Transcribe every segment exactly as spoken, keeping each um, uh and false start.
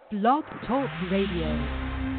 Blog Talk Radio.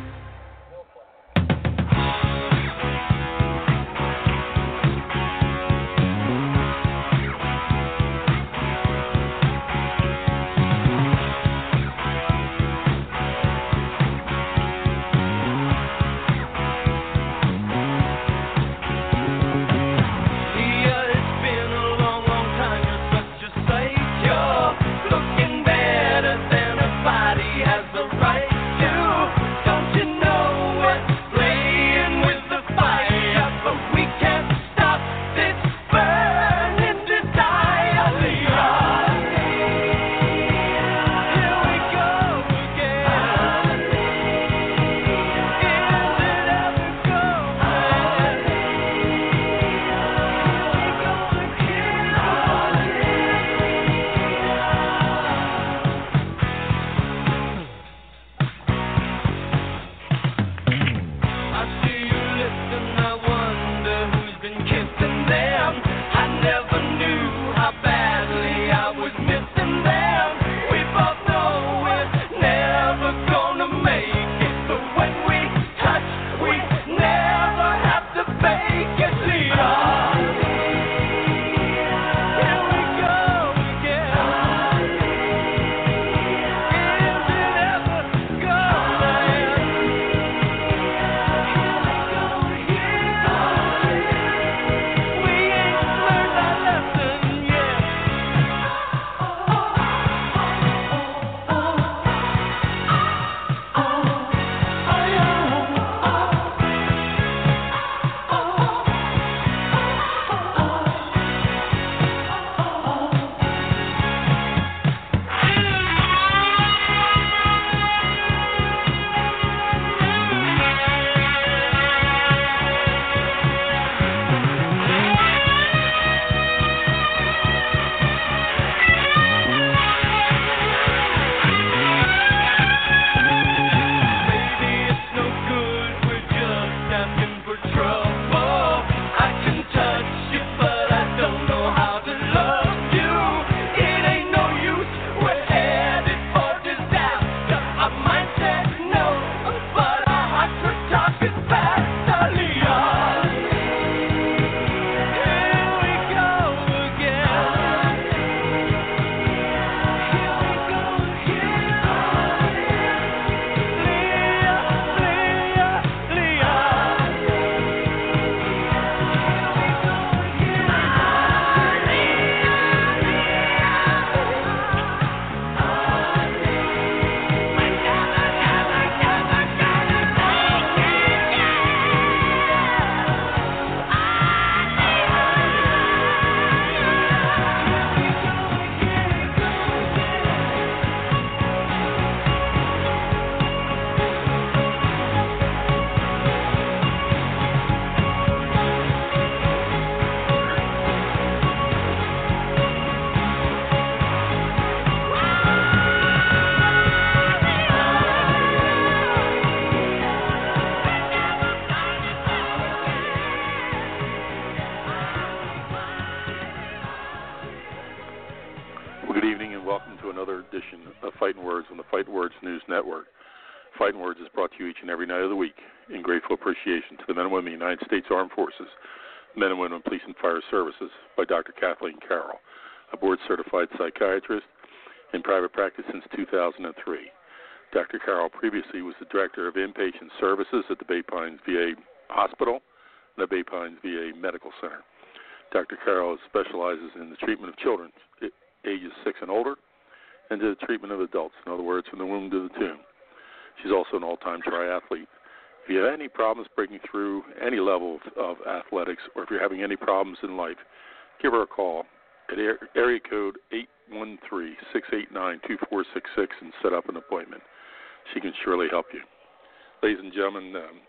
Armed Forces, Men and Women Police and Fire Services by Doctor Kathleen Carroll, a board-certified psychiatrist in private practice since two thousand three. Doctor Carroll previously was the Director of Inpatient Services at the Bay Pines V A Hospital and the Bay Pines V A Medical Center. Doctor Carroll specializes in the treatment of children ages six and older and the treatment of adults, in other words, from the womb to the tomb. She's also an all-time triathlete. If you have any problems breaking through any level of, of athletics, or if you're having any problems in life, give her a call at area code eight one three, six eight nine, two four six six and set up an appointment. She can surely help you. Ladies and gentlemen, um,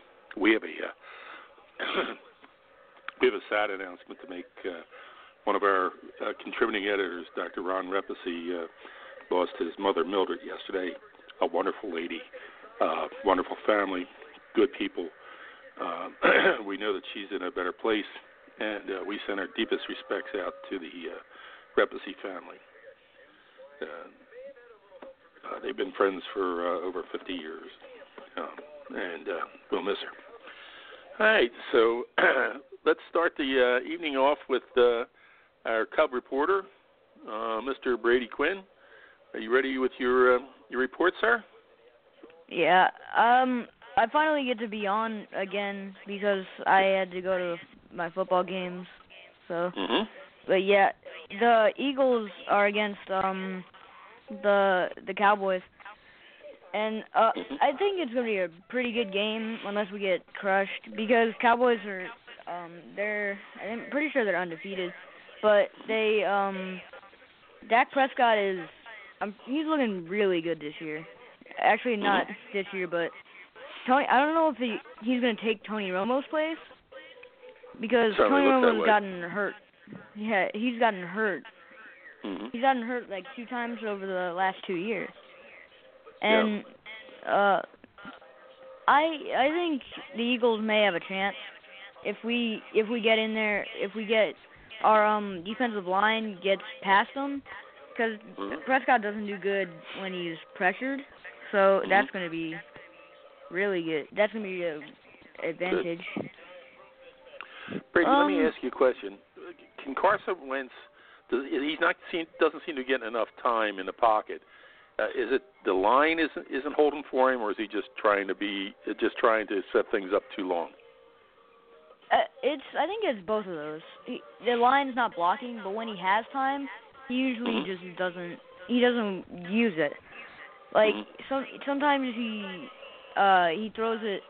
we have a uh, we have a sad announcement to make. Uh, one of our uh, contributing editors, Doctor Ron Repasy, uh, lost his mother, Mildred, yesterday. A wonderful lady, uh, wonderful family, good people. Uh, we know that she's in a better place, and uh, we send our deepest respects out to the uh, Repasy family. Uh, uh, they've been friends for uh, over fifty years, um, and uh, we'll miss her. All right, so let's start the uh, evening off with uh, our Cub reporter, uh, Mister Brady Quinn. Are you ready with your uh, your report, sir? Yeah. Um, I finally get to be on again because I had to go to my football games. So, mm-hmm. But yeah, the Eagles are against um the the Cowboys, and uh, mm-hmm. I think it's gonna be a pretty good game unless we get crushed because Cowboys are um they're I'm pretty sure they're undefeated, but they um Dak Prescott is um he's looking really good this year. Actually, not mm-hmm. this year, but Tony. I don't know if he he's gonna take Tony Romo's place because Certainly Tony looks that Romo's way. gotten hurt. Yeah, he's gotten hurt. Mm-hmm. He's gotten hurt like two times over the last two years. And yeah. uh, I I think the Eagles may have a chance if we if we get in there if we get our um defensive line gets past them because mm-hmm. Prescott doesn't do good when he's pressured. So mm-hmm. that's going to be really good. That's going to be an advantage. Good. Brady, um, let me ask you a question. Can Carson Wentz? Does, he's not seem, doesn't seem to get enough time in the pocket. Uh, is it the line isn't isn't holding for him, or is he just trying to be just trying to set things up too long? Uh, it's I think it's both of those. He, the line's not blocking, but when he has time, he usually mm-hmm. just doesn't. He doesn't use it. Like mm-hmm. some sometimes he uh, he throws it.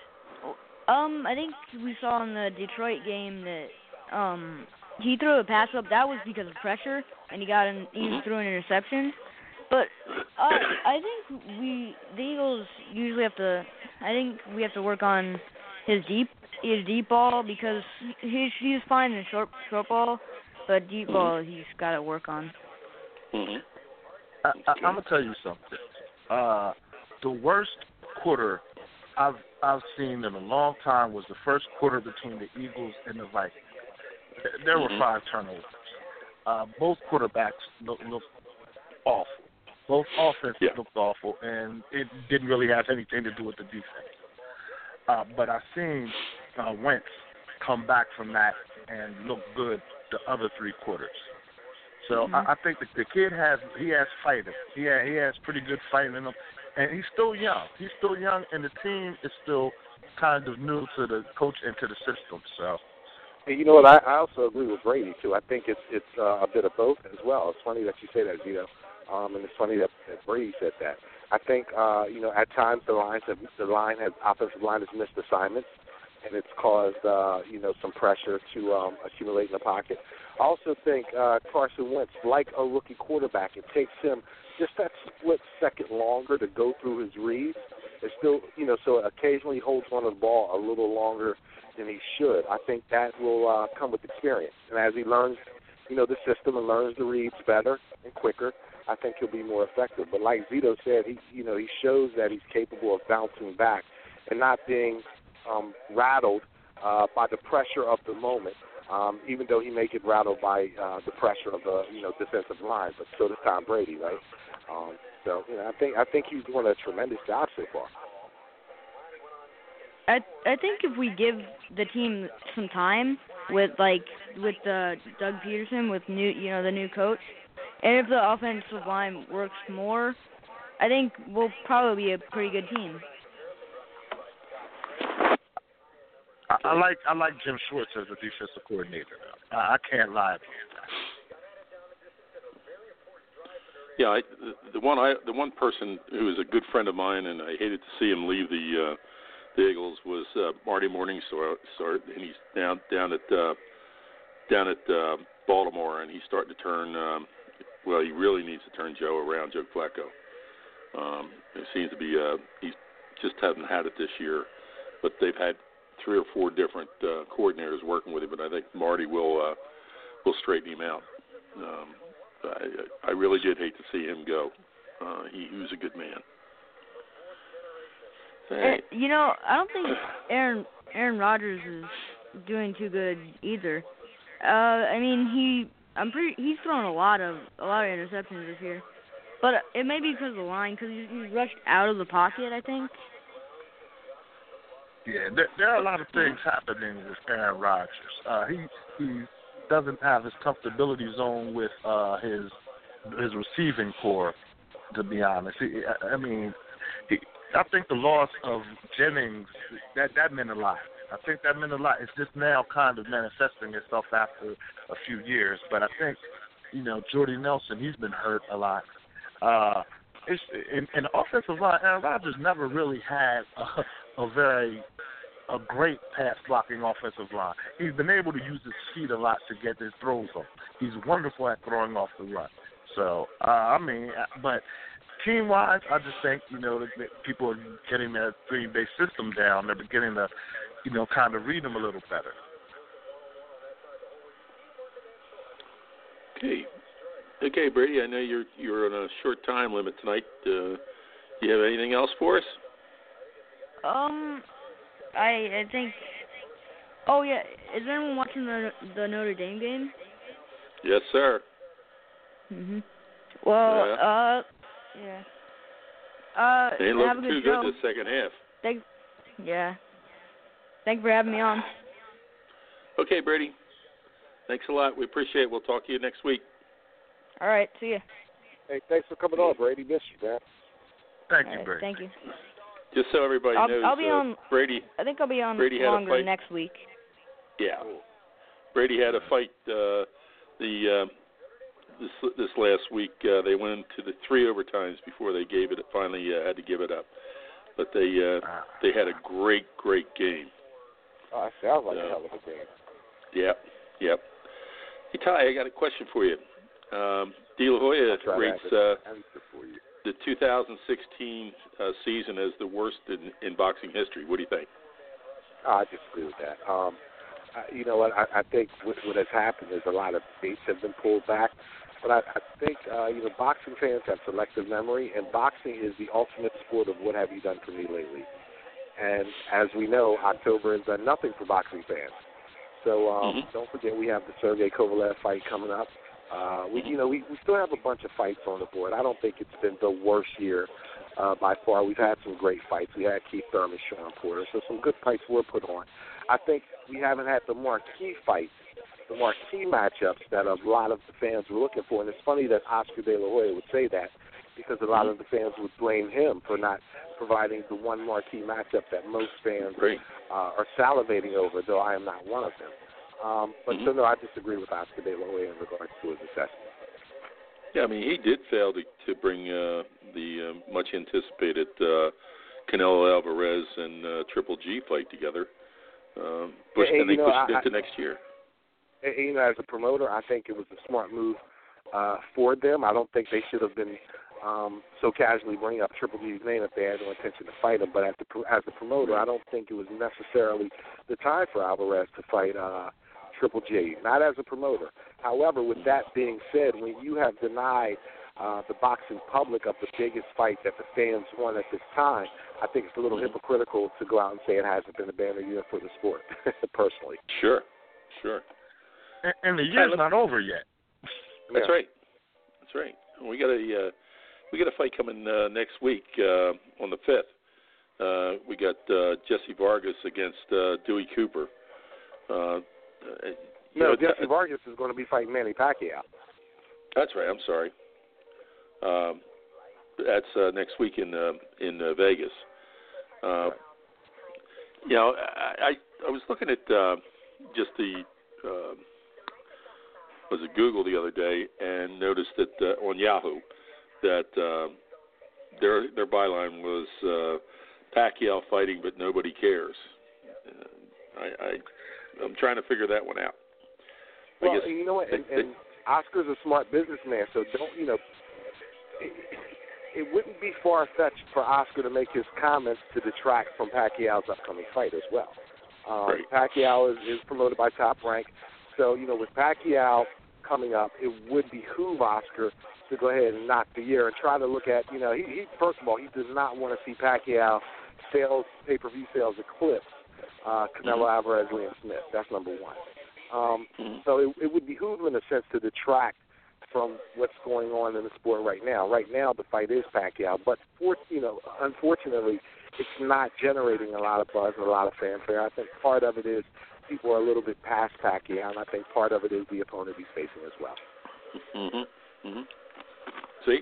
Um, I think we saw in the Detroit game that um. He threw a pass up. That was because of pressure, and he got an, he mm-hmm. threw an interception. But uh, I think we the Eagles usually have to. I think we have to work on his deep his deep ball because he's he's fine in short short ball, but deep mm-hmm. ball he's got to work on. Mm-hmm. I, I, I'm gonna tell you something. Uh, the worst quarter I've I've seen in a long time was the first quarter between the Eagles and the Vikings. There were mm-hmm. five turnovers. Uh, both quarterbacks looked look awful. Both offenses yeah. looked awful, and it didn't really have anything to do with the defense. Uh, but I've seen uh, Wentz come back from that and look good the other three quarters. So mm-hmm. I, I think the, the kid has he has fight in him. He has, he has pretty good fight in him, and he's still young. He's still young, and the team is still kind of new to the coach and to the system. So. You know what? I, I also agree with Brady too. I think it's it's uh, a bit of both as well. It's funny that you say that, Zito, um, and it's funny that, that Brady said that. I think uh, you know at times the lines have the line has offensive line has missed assignments, and it's caused uh, you know some pressure to um, accumulate in the pocket. I also think uh, Carson Wentz, like a rookie quarterback, it takes him just that split second longer to go through his reads. It's still you know so occasionally he holds on to the ball a little longer than he should. I think that will uh, come with experience. And as he learns, you know, the system and learns the reads better and quicker, I think he'll be more effective. But like Zito said, he, you know, he shows that he's capable of bouncing back and not being um, rattled uh, by the pressure of the moment, um, even though he may get rattled by uh, the pressure of the, you know, defensive line. But so does Tom Brady, right? Um, so, you know, I think I think he's doing a tremendous job so far. I I think if we give the team some time with like with uh, Doug Peterson with new you know the new coach, and if the offensive line works more, I think we'll probably be a pretty good team. I, I like I like Jim Schwartz as a defensive coordinator. I, I can't lie about that. Yeah, I, the, the one I the one person who is a good friend of mine, and I hated to see him leave the. Uh, The Eagles was uh, Marty Morningstar, and he's down down at uh, down at uh, Baltimore, and he's starting to turn. Um, well, he really needs to turn Joe around, Joe Flacco. Um, it seems to be uh, he just hasn't had it this year, but they've had three or four different uh, coordinators working with him. But I think Marty will uh, will straighten him out. Um, I, I really did hate to see him go. Uh, he, he was a good man. And, you know, I don't think Aaron Aaron Rodgers is doing too good either. Uh, I mean, he I'm pretty he's thrown a lot of a lot of interceptions this year. But it may be because of the line, because he, he rushed out of the pocket, I think. Yeah, there, there are a lot of things happening with Aaron Rodgers. Uh, he he doesn't have his comfortability zone with uh, his his receiving core, to be honest. He, I, I mean, he, I think the loss of Jennings, that, that meant a lot. I think that meant a lot. It's just now kind of manifesting itself after a few years. But I think, you know, Jordy Nelson, he's been hurt a lot. Uh, it's, in, in the offensive line, Aaron Rodgers never really had a, a very a great pass-blocking offensive line. He's been able to use his feet a lot to get his throws off. He's wonderful at throwing off the run. So, uh, I mean, but team-wise, I just think, you know, that, that people are getting their Green Bay system down. They're beginning to, you know, kind of read them a little better. Okay. Okay, Brady, I know you're you're on a short time limit tonight. Uh, do you have anything else for us? Um, I I think. Oh yeah, is anyone watching the the Notre Dame game? Yes, sir. Mhm. Well, yeah. uh, yeah. Uh, they ain't have a looking good too show. good this second half. Thank. Yeah. Thanks for having me on. Okay, Brady. Thanks a lot. We appreciate it. We'll talk to you next week. All right. See ya. Hey, thanks for coming on, Brady. Miss you, man. Thank All you, right, Brady. Thank you. Just so everybody I'll, knows, I'll be uh, on. Brady. I think I'll be on Brady had a longer fight. next week. Yeah. Brady had a fight uh, the uh, this this last week. Uh, they went into the three overtimes before they gave it. Finally, uh, had to give it up. But they uh, they had a great great game. Oh, that sounds like uh, a hell of a game. Yep. Yep. Hey Ty, I got a question for you. Um, De La Hoya rates uh, the two thousand sixteen uh, season as the worst in, in boxing history. What do you think? Oh, I disagree with that. Um, I, you know what? I, I think what, what has happened is a lot of dates have been pulled back. But I, I think, uh, you know, boxing fans have selective memory, and boxing is the ultimate sport of what have you done for me lately. And as we know, October has done nothing for boxing fans. So um, mm-hmm. don't forget we have the Sergey Kovalev fight coming up. Uh, we, you know, we, we still have a bunch of fights on the board. I don't think it's been the worst year uh, by far. We've had some great fights. We had Keith Thurman, Sean Porter, so some good fights were put on. I think we haven't had the marquee fights, the marquee matchups that a lot of the fans were looking for. And it's funny that Oscar De La Hoya would say that because a lot of the fans would blame him for not providing the one marquee matchup that most fans uh, are salivating over, though I am not one of them. Um, but mm-hmm. so, no, I disagree with Oscar De La Hoya in regards to his assessment. Yeah, I mean, he did fail to, to bring uh, the uh, much-anticipated uh, Canelo Alvarez and uh, Triple G fight together. Um, pushed, and, and they know, pushed I, it into I, next year. You know, as a promoter, I think it was a smart move uh, for them. I don't think they should have been um, so casually bringing up Triple G's name if they had no intention to fight him. But as, the, as a promoter, I don't think it was necessarily the time for Alvarez to fight uh, Triple G, not as a promoter. However, with that being said, when you have denied uh, the boxing public of the biggest fight that the fans want at this time, I think it's a little hypocritical to go out and say it hasn't been a banner year for the sport, personally. Sure, sure. And, and the year's not over yet. That's yeah. right. That's right. We got a uh, we got a fight coming uh, next week uh, on the fifth. Uh, we got uh, Jesse Vargas against uh, Dewey Cooper. Uh, no, know, Jesse uh, Vargas is going to be fighting Manny Pacquiao. That's right. I'm sorry. Um, that's uh, next week in uh, in uh, Vegas. Uh, right. You know, I, I I was looking at uh, just the uh, was it Google the other day and noticed that uh, on Yahoo that uh, their their byline was uh, Pacquiao fighting, but nobody cares. Uh, I, I I'm trying to figure that one out. I Well, guess you know what, and, they, and Oscar's a smart businessman, so don't, you know, it, it wouldn't be far-fetched for Oscar to make his comments to detract from Pacquiao's upcoming fight as well. Um, right. Pacquiao is, is promoted by Top Rank, so, you know, with Pacquiao coming up, it would behoove Oscar to go ahead and knock the year and try to look at, you know, he, he first of all, he does not want to see Pacquiao sales, pay-per-view sales eclipse uh, Canelo mm-hmm. Alvarez, Liam Smith. That's number one. Um, mm-hmm. so it, it would behoove him in a sense to detract from what's going on in the sport right now. Right now, the fight is Pacquiao, but for, you know, unfortunately, it's not generating a lot of buzz and a lot of fanfare. I think part of it is people are a little bit past Pacquiao, and I think part of it is the opponent he's facing as well. Mm-hmm. Mm-hmm. See?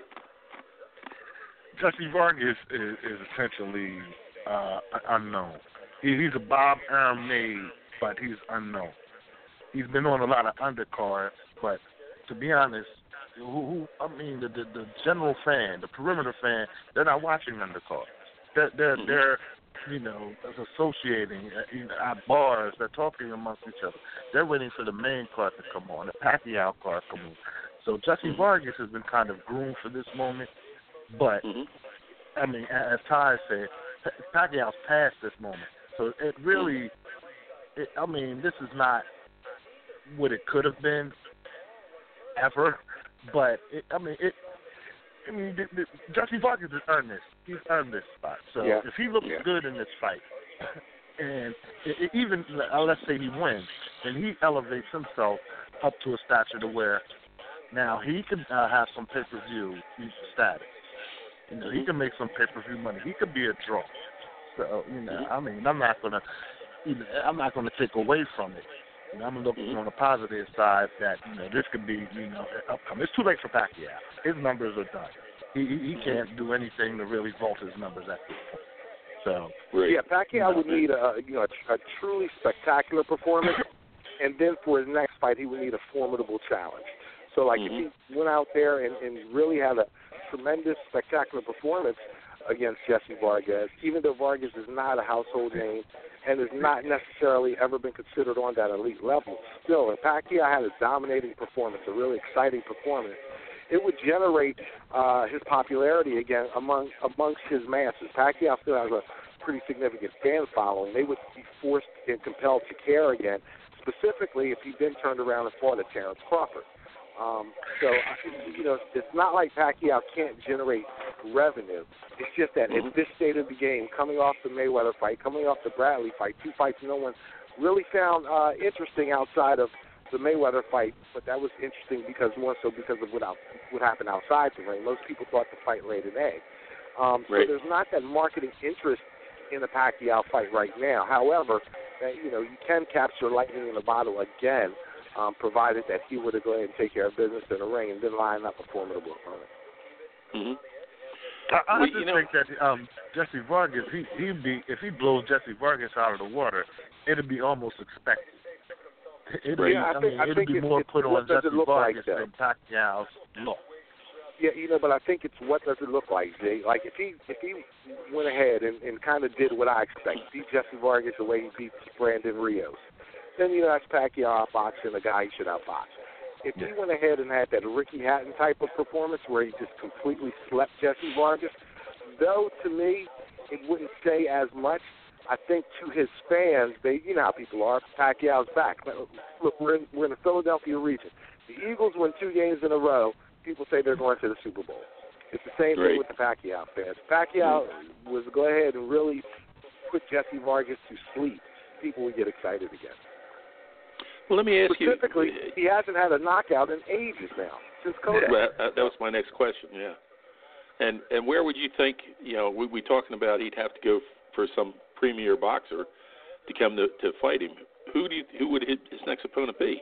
Jesse Vargas is, is essentially uh, unknown. He, he's a Bob Arum made, but he's unknown. He's been on a lot of undercards, but to be honest, who, who I mean, the, the the general fan, the perimeter fan, they're not watching undercards. They're they're, mm-hmm. they're you know associating uh, you know, at bars. They're talking amongst each other. They're waiting for the main card to come on, the Pacquiao card come on. So Jesse mm-hmm. Vargas has been kind of groomed for this moment, but mm-hmm. I mean, as Ty said, Pacquiao's past this moment. So it really, it, I mean, this is not what it could have been ever, but it, I mean, it. I mean, the, the, Jesse Vargas has earned this. He's earned this spot. So yeah. if he looks yeah. good in this fight, and it, it even uh, let's say he wins, and he elevates himself up to a stature to where now he can uh, have some pay-per-view status. You know, he can make some pay-per-view money. He could be a draw. So you know, I mean, I'm not gonna, you know, I'm not gonna take away from it. You know, I'm looking mm-hmm. on the positive side that, you know, this could be, you know, upcoming. It's too late for Pacquiao. His numbers are done. He he, he can't do anything to really vault his numbers at this point. So right. yeah, Pacquiao you know, would need a you know a, a truly spectacular performance, and then for his next fight, he would need a formidable challenge. So like mm-hmm. if he went out there and, and really had a tremendous spectacular performance against Jesse Vargas, even though Vargas is not a household name and has not necessarily ever been considered on that elite level, still, if Pacquiao had a dominating performance, a really exciting performance, it would generate uh, his popularity again among amongst his masses. Pacquiao still has a pretty significant fan following. They would be forced and compelled to care again, specifically if he then turned around and fought at Terrence Crawford. Um, so, you know, it's not like Pacquiao can't generate revenue. It's just that mm-hmm. at this state of the game, coming off the Mayweather fight, coming off the Bradley fight, two fights no one really found uh, interesting outside of the Mayweather fight, but that was interesting because more so because of what, out, what happened outside the ring. Most people thought the fight laid an egg. Um, right. So there's not that marketing interest in the Pacquiao fight right now. However, uh, you know, you can capture lightning in a bottle again, Um, provided that he were to go ahead and take care of business in the ring and then line up a formidable opponent. Mm-hmm. I, I well, just you know, think that um, Jesse Vargas, he he'd be if he blows Jesse Vargas out of the water, it'd be almost expected. It'd right. be, yeah, I, I think, mean, I it'd think be it's, more it's, put on Jesse Vargas like, than Pacquiao's look. Yeah, you know, but I think it's what does it look like, Jay? Like if he if he went ahead and, and kind of did what I expect, beat Jesse Vargas the way he beat Brandon Rios, then, you know, that's Pacquiao outboxing a guy he should outbox. If he went ahead and had that Ricky Hatton type of performance where he just completely slept Jesse Vargas, though to me it wouldn't say as much, I think to his fans, they you know how people are, Pacquiao's back. Look, we're in, we're in the Philadelphia region. The Eagles win two games in a row. People say they're going to the Super Bowl. It's the same right. thing with the Pacquiao fans. Pacquiao mm-hmm. was go ahead and really put Jesse Vargas to sleep. People would get excited again. Well, let me ask Specifically, you. Specifically, he hasn't had a knockout in ages now, since Kodak. That, that was my next question, yeah. And and where would you think, you know, we we talking about he'd have to go for some premier boxer to come to, to fight him. Who do you, who would his next opponent be?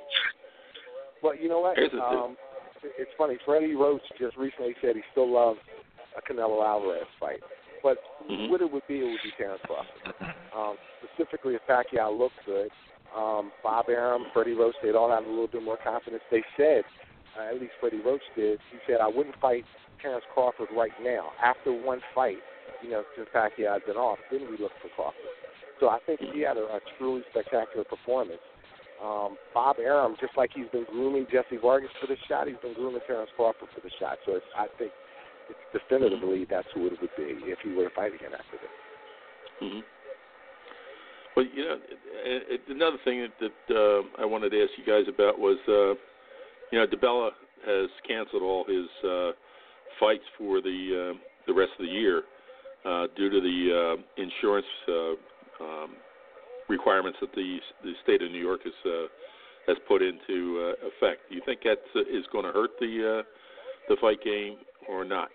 Well, you know what? Um, it's funny. Freddie Roach just recently said he still loves a Canelo Alvarez fight. But mm-hmm. what it would be, it would be Terrence Crawford. Um, specifically, if Pacquiao looked good, Um, Bob Arum, Freddie Roach, they'd all have a little bit more confidence. They said, uh, at least Freddie Roach did, he said, I wouldn't fight Terrence Crawford right now. After one fight, you know, since Pacquiao had been off, then we look for Crawford. So I think he had a, a truly spectacular performance. Um, Bob Arum, just like he's been grooming Jesse Vargas for the shot, he's been grooming Terrence Crawford for the shot. So it's, I think it's definitively that's who it would be if he were to fight again after this. Mm-hmm. Well, you know, another thing that, that uh, I wanted to ask you guys about was, uh, you know, DiBella has canceled all his uh, fights for the uh, the rest of the year uh, due to the uh, insurance uh, um, requirements that the the state of New York has uh, has put into uh, effect. Do you think that uh, is going to hurt the uh, the fight game or not?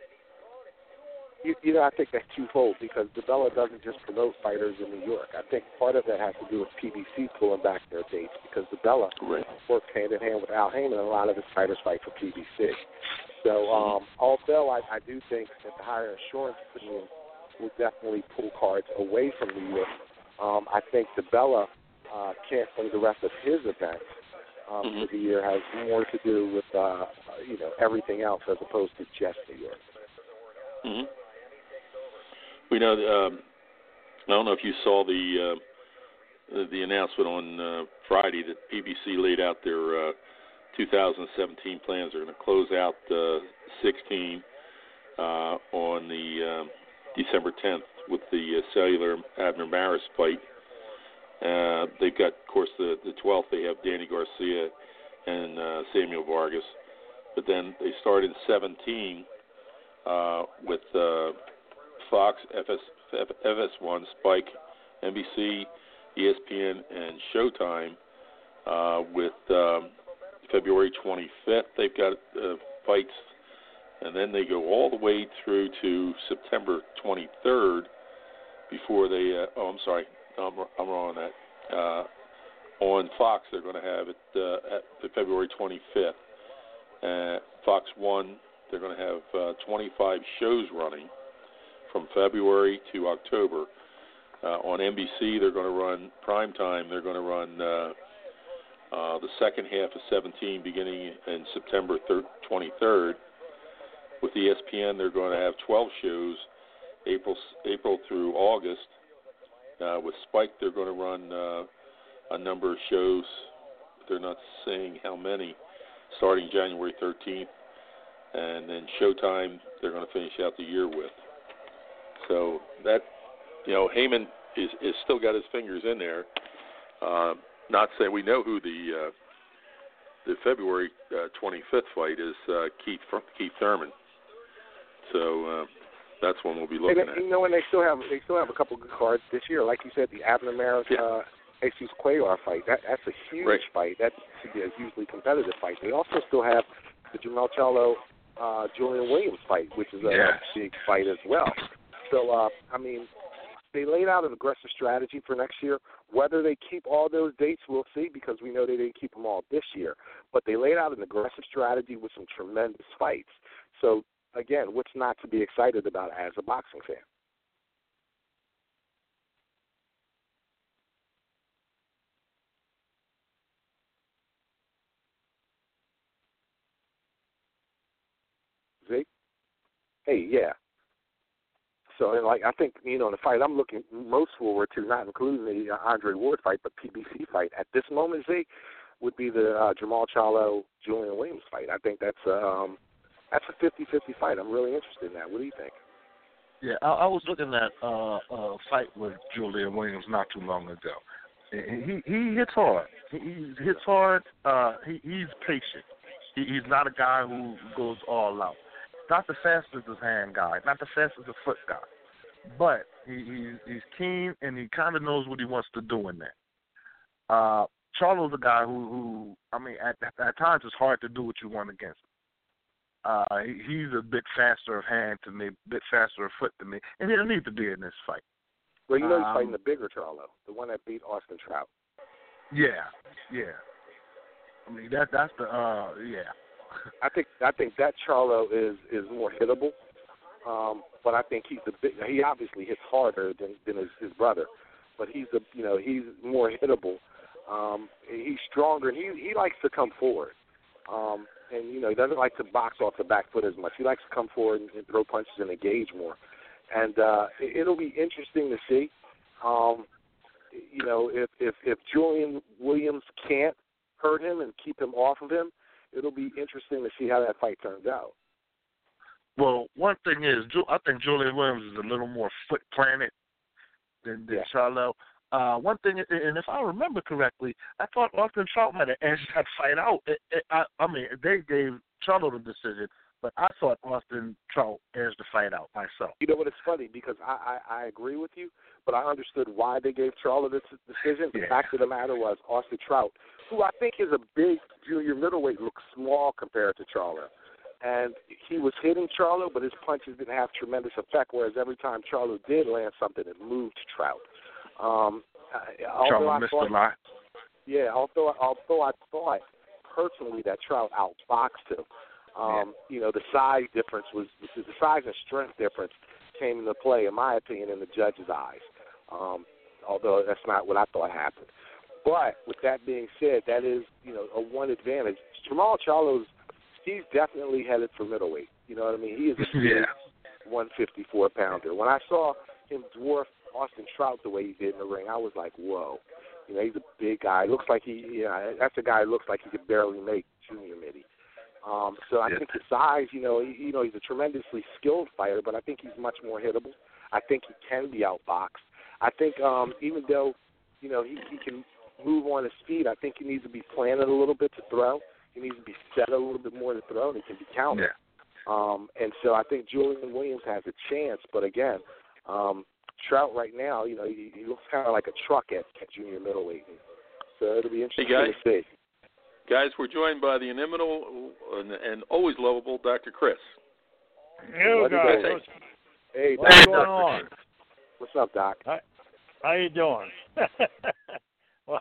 You, you know, I think that's twofold because DiBella doesn't just promote fighters in New York. I think part of that has to do with P B C pulling back their dates because DiBella right. works hand in hand with Al Heyman, and a lot of his fighters fight for P B C. So, um, although I, I do think that the higher insurance premium will definitely pull cards away from New York, um, I think DiBella uh, canceling the rest of his events um, mm-hmm. for the year has more to do with uh, you know everything else as opposed to just New York. Mm-hmm. We know. Um, I don't know if you saw the uh, the announcement on uh, Friday that P B C laid out their uh, two thousand seventeen plans. They're going to close out uh, sixteen uh, on the um, December tenth with the uh, Cellular Abner Maris fight. Uh, they've got, of course, the, the twelfth. They have Danny Garcia and uh, Samuel Vargas, but then they start in seventeen uh, with. Uh, Fox, F S, F S one, Spike, N B C, E S P N, and Showtime uh, with um, February twenty-fifth. They've got uh, fights, and then they go all the way through to September twenty-third before they, uh, oh, I'm sorry, I'm, I'm wrong on that. Uh, on Fox, they're going to have it uh, at February twenty-fifth. Uh, Fox one, they're going to have uh, twenty-five shows running from February to October. Uh, on N B C, they're going to run prime time. They're going to run uh, uh, the second half of seventeen beginning in September twenty-third. With E S P N, they're going to have twelve shows, April April through August. Uh, with Spike, they're going to run uh, a number of shows. They're not saying how many, starting January thirteenth. And then Showtime, they're going to finish out the year with. So that, you know, Heyman is, is still got his fingers in there. Uh, not saying we know who the uh, the February uh, twenty-fifth fight is. Uh, Keith Keith Thurman. So uh, that's one we'll be looking and, at. You know, and they still have they still have a couple good cards this year. Like you said, the Abner Maris yeah. uh, Jesus Cuellar fight. That that's a huge right. fight. That's a hugely competitive fight. They also still have the Jermell Charlo uh, Julian Williams fight, which is a yes. big fight as well. So, uh, I mean, they laid out an aggressive strategy for next year. Whether they keep all those dates, we'll see, because we know they didn't keep them all this year. But they laid out an aggressive strategy with some tremendous fights. So, again, what's not to be excited about as a boxing fan? Zeke? Hey, yeah. So, and like I think, you know, the fight I'm looking most forward to, not including the uh, Andre Ward fight, but P B C fight at this moment, Zeke, would be the uh, Jermell Charlo Julian Williams fight. I think that's a, um, that's a fifty-fifty fight. I'm really interested in that. What do you think? Yeah, I, I was looking at uh, a fight with Julian Williams not too long ago. He he hits hard. He, he hits hard. Uh, he, he's patient. He, he's not a guy who goes all out. Not the fastest as hand guy, not the fastest as foot guy, but he, he's, he's keen and he kind of knows what he wants to do in there. Uh, Charlo's a guy who, who I mean, at, at times it's hard to do what you want against him. Uh, he, he's a bit faster of hand to me, a bit faster of foot to me, and he'll need to be in this fight. Well, you know he's um, fighting the bigger Charlo, the one that beat Austin Trout. Yeah, yeah. I mean, that that's the, uh, yeah. I think I think that Charlo is, is more hittable, um, but I think he's the big. He obviously hits harder than, than his, his brother, but he's a you know he's more hittable. Um, he's stronger, and he he likes to come forward, um, and you know he doesn't like to box off the back foot as much. He likes to come forward and, and throw punches and engage more, and uh, it, it'll be interesting to see. Um, you know if, if if Julian Williams can't hurt him and keep him off of him, it'll be interesting to see how that fight turns out. Well, one thing is, I think Julian Williams is a little more foot planted than, than yeah. Charlo. Uh, one thing, and if I remember correctly, I thought Austin Trout might have edged that fight out. It, it, I, I mean, they gave Charlo the decision, But I thought Austin Trout airs the fight out myself. You know what? It's funny because I, I, I agree with you, but I understood why they gave Charlo this decision. The Yeah. fact of the matter was Austin Trout, who I think is a big junior middleweight, looks small compared to Charlo. And he was hitting Charlo, but his punches didn't have tremendous effect, whereas every time Charlo did land something, it moved Trout. Um, Charlo I missed thought, a lot. Yeah, although, although I thought personally that Trout outboxed him. Um, you know, the size difference was the size and strength difference came into play, in my opinion, in the judge's eyes. Um, although that's not what I thought happened. But with that being said, that is, you know, a one advantage. Jamal Charlo's, he's definitely headed for middleweight. You know what I mean? He is a Yeah. one fifty-four pounder. When I saw him dwarf Austin Trout the way he did in the ring, I was like, whoa. You know, he's a big guy. Looks like he, you know, that's a guy who looks like he could barely make junior midi. Um, so I Yeah. think the size, you know, he, you know, he's a tremendously skilled fighter, but I think he's much more hittable. I think he can be outboxed. I think um, even though, you know, he, he can move on his feet, I think he needs to be planted a little bit to throw. He needs to be set a little bit more to throw, and he can be countered. Yeah. Um, and so I think Julian Williams has a chance, but again, um, Trout right now, you know, he, he looks kind of like a truck at, at junior middleweight. So it'll be interesting Hey, to see. Guys, we're joined by the inimitable and, and always lovable Doctor Chris. You What do you guys, think? what's, Hey, what's Doc. going on? What's up, Doc? How you doing? Well,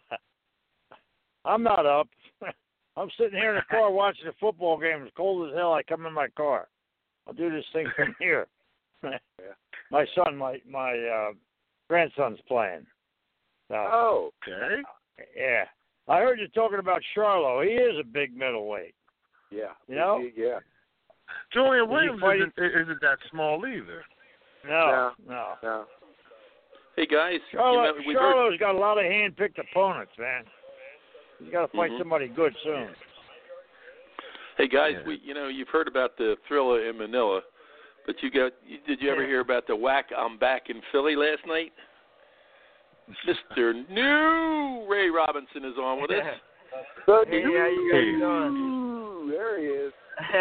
I'm not up. I'm sitting here in the car watching a football game. It's cold as hell. I come in my car. I'll do this thing from here. My son, my my uh, grandson's playing. So, Oh, okay. yeah. I heard you talking about Charlo. He is a big middleweight. Yeah. You know? Yeah. Julian Is he Williams fighting- isn't, isn't that small either. No, no. No. Hey, guys. Charlo, you know, we've heard- Charlo's got a lot of hand-picked opponents, man. He's got to fight Mhm. somebody good soon. Hey, guys, Yeah. we you know you've heard about the Thrilla in Manila, but you got you, did you ever Yeah. hear about the whack I'm back in Philly last night? Mister New Ray Robinson is on with us. Good Hey, how you guys doing? Ooh, there he is.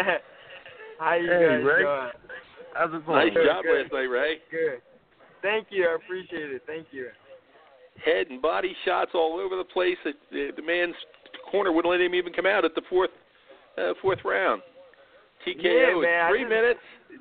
How you Hey, guys Ray. doing? How's it going? Nice Good, job good. last night, Ray. Good. Thank you. I appreciate it. Thank you. Head and body shots all over the place. The, the, the man's corner wouldn't let him even come out at the fourth uh, fourth round. T K O Yeah, in man, I three just- minutes.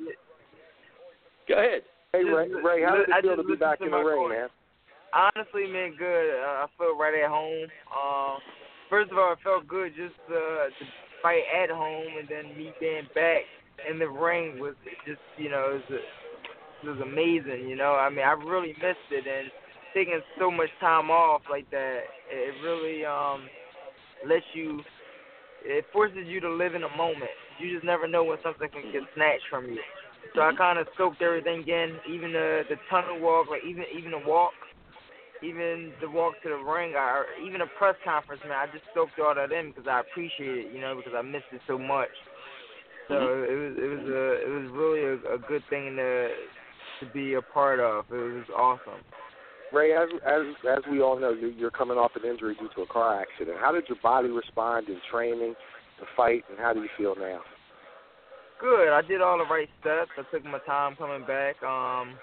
Go ahead. Hey, Just Ray, li- Ray how does I it feel just to be listened back to in the my ring, corner. man? Honestly, man, good. Uh, I feel right at home. Um, first of all, it felt good just uh, to fight at home, and then me being back in the ring was just, you know, it was, it was amazing. You know, I mean, I really missed it, and taking so much time off like that, it really um lets you. It forces you to live in a moment. You just never know when something can get snatched from you. So I kind of soaked everything in, even the the tunnel walk, like even even the walk, even the walk to the ring, or even a press conference, man. I just soaked all that in because I appreciate it, you know, because I missed it so much. So it was it was a it was really a, a good thing to to be a part of. It was awesome. Ray, as as as we all know, you- you're coming off an injury due to a car accident. How did your body respond in training, the fight, and how do you feel now? Good. I did all the right steps. I took my time coming back. Um,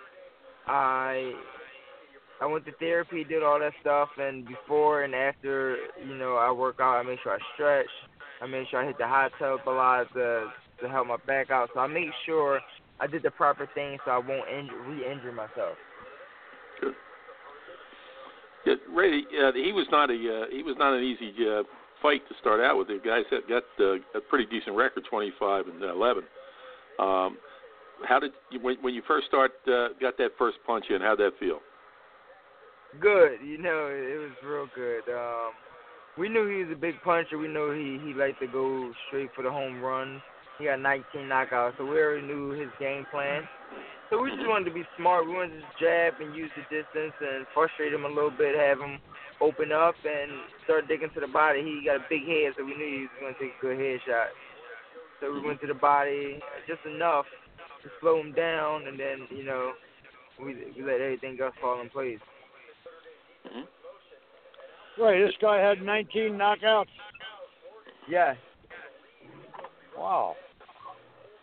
I I went to therapy, did all that stuff, and before and after, you know, I work out. I make sure I stretch. I make sure I hit the hot tub a lot to to help my back out. So I make sure I did the proper things so I won't injure, re-injure myself. Good. Yeah, Ray, uh, he was not a uh, he was not an easy uh, fight to start out with. The guys had got uh, a pretty decent record, twenty-five and eleven. Um, how did you, when, when you first start uh, got that first punch in? How'd that feel? Good. You know, it was real good. Um, we knew he was a big puncher. We knew he he liked to go straight for the home run. He got nineteen knockouts, so we already knew his game plan. So we just wanted to be smart. We wanted to just jab and use the distance and frustrate him a little bit, have him open up and start digging to the body. He got a big head, so we knew he was going to take a good headshot. So we went to the body just enough to slow him down, and then, you know, we, we let everything else fall in place. Mm-hmm. Right, this guy had nineteen knockouts. Yeah. Wow.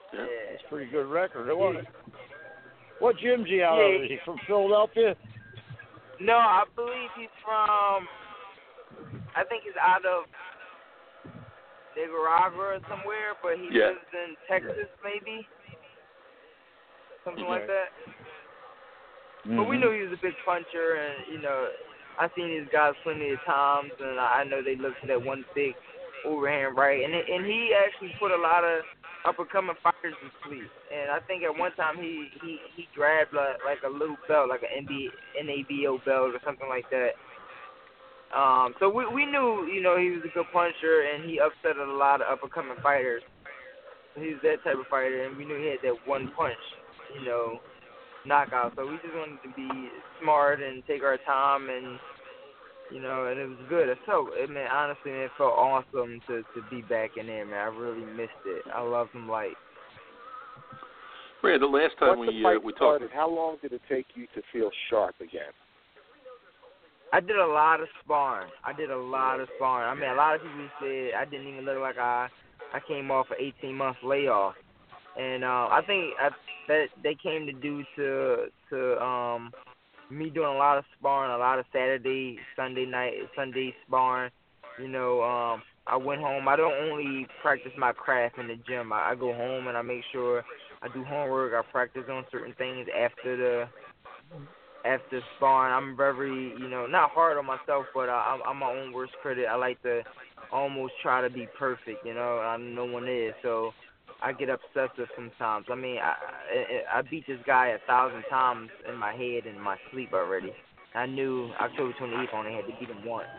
Yeah. That's a pretty good record. What, what gym's he out Yeah. of? Is he from Philadelphia? No, I believe he's from. I think he's out of Nicaragua or somewhere, but he Yeah. lives in Texas, maybe something Okay. like that. Mm-hmm. But we knew he was a big puncher, and you know, I've seen these guys plenty of times, and I know they look for that one big overhand right, and and he actually put a lot of up and coming fighters to sleep. And I think at one time he he he grabbed like, like a little belt, like an N B A, N A B O belt or something like that. Um, so we we knew, you know, he was a good puncher, and he upset a lot of up and coming fighters. He was that type of fighter, and we knew he had that one punch, you know, knockout. So we just wanted to be smart and take our time, and you know, and it was good. It felt, it, man, honestly, man, it felt awesome to to be back in there, man. I really missed it. I love him light. Ray, the last time Once the we fight uh, we talked, started, how long did it take you to feel sharp again? I did a lot of sparring. I did a lot of sparring. I mean, a lot of people said I didn't even look like I I came off an eighteen month layoff, and uh, I think I, that they came to do to to um. me doing a lot of sparring, a lot of Saturday, Sunday night, Sunday sparring. You know, um, I went home. I don't only practice my craft in the gym. I, I go home and I make sure I do homework. I practice on certain things after the after sparring. I'm very, you know, not hard on myself, but I, I'm, I'm my own worst critic. I like to almost try to be perfect. You know, I, no one is. So I get obsessive sometimes. I mean, I, I I beat this guy a thousand times in my head and in my sleep already. I knew October twenty-eighth I only had to beat him once.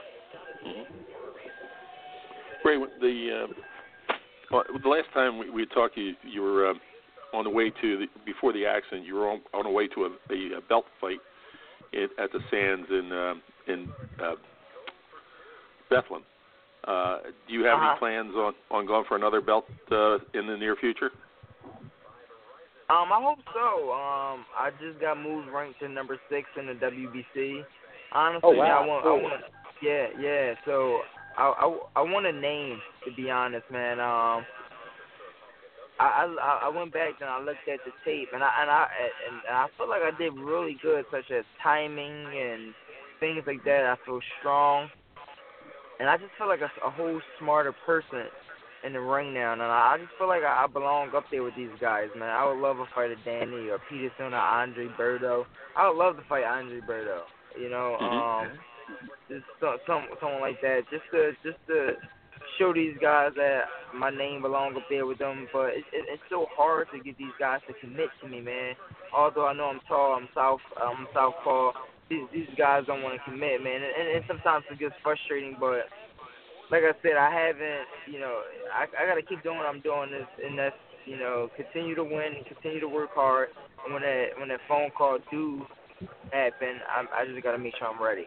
Ray, the uh, the last time we, we talked, you you were uh, on the way to the, before the accident. You were on, on the way to a, a, a belt fight at, at the Sands in uh, in uh, Bethlehem. Uh, do you have uh-huh. any plans on, on going for another belt uh, in the near future? Um, I hope so. Um, I just got moved ranked to number six in the W B C. Honestly, oh, wow. I want, I want, yeah, yeah. So I, I, I want a name, to be honest, man. Um, I, I, I went back and I looked at the tape, and I, and I, and I feel like I did really good, such as timing and things like that. I feel strong. And I just feel like a, a whole smarter person in the ring now. And I, I just feel like I, I belong up there with these guys, man. I would love to fight a Danny or Peterson or Andre Berto. I would love to fight Andre Berto. You know, Mm-hmm. um, just some, some someone like that. Just to just to show these guys that my name belongs up there with them. But it, it, it's so hard to get these guys to commit to me, man. Although I know I'm tall, I'm south, I'm southpaw. These, these guys don't want to commit, man, and, and, and sometimes it gets frustrating. But like I said, I haven't, you know, I, I got to keep doing what I'm doing, this, and that's, you know, continue to win, and continue to work hard. And when that when that phone call do happen, I'm, I just got to make sure I'm ready.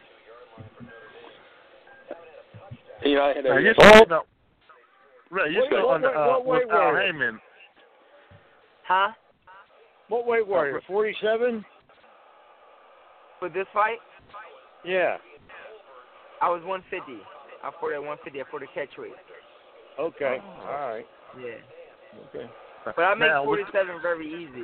You know, I had a, Now, you're oh, still, no, right, you're What- still what- on the, what- uh, what weight with Al were you? Heyman. Huh? What weight were you? forty-seven? For this fight, Yeah. I was one fifty. I fought at one fifty. I fought a catch weight. Okay. All right. Yeah. Okay. But I make Now, with- forty-seven very easy.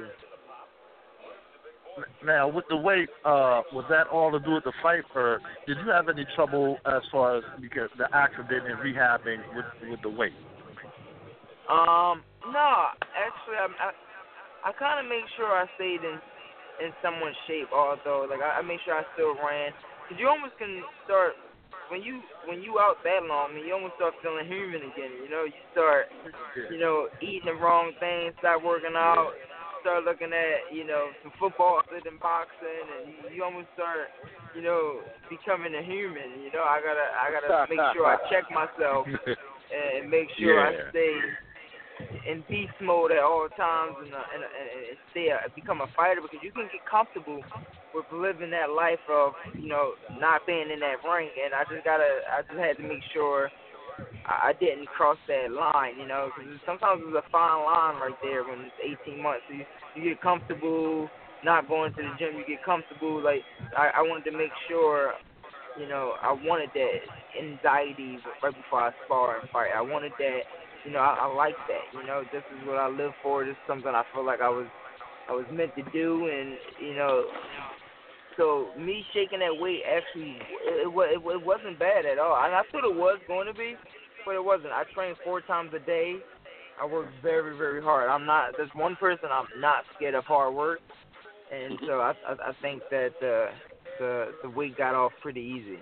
Now, with the weight, uh, was that all to do with the fight, or did you have any trouble as far as because the accident and rehabbing with with the weight? Um, no, actually, I I, I kind of make sure I stayed in in someone's shape. Although, like, I, I make sure I still ran, because you almost can start when you when you out that long, I mean, you almost start feeling human again. You know, you start, you know, eating the wrong things, start working out, start looking at, you know, some football other than boxing, and you, you almost start, you know, becoming a human. You know, I gotta I gotta make sure I check myself and make sure Yeah. I stay in beast mode at all times, and, uh, and, and stay uh, become a fighter, because you can get comfortable with living that life of, you know, not being in that ring. And I just gotta I just had to make sure I didn't cross that line, you know, because sometimes there's a fine line right there when it's eighteen months. So you, you get comfortable not going to the gym, you get comfortable. Like, I, I wanted to make sure, you know, I wanted that anxiety right before I spar and fight. I wanted that you know, I, I like that. You know, this is what I live for. This is something I feel like I was I was meant to do, and you know, so me shaking that weight actually it, it, it, it wasn't bad at all. And I thought it was going to be, but it wasn't. I trained four times a day. I work very, very hard. I'm not. There's one person I'm not scared of hard work, and so I I, I think that uh, the the weight got off pretty easy.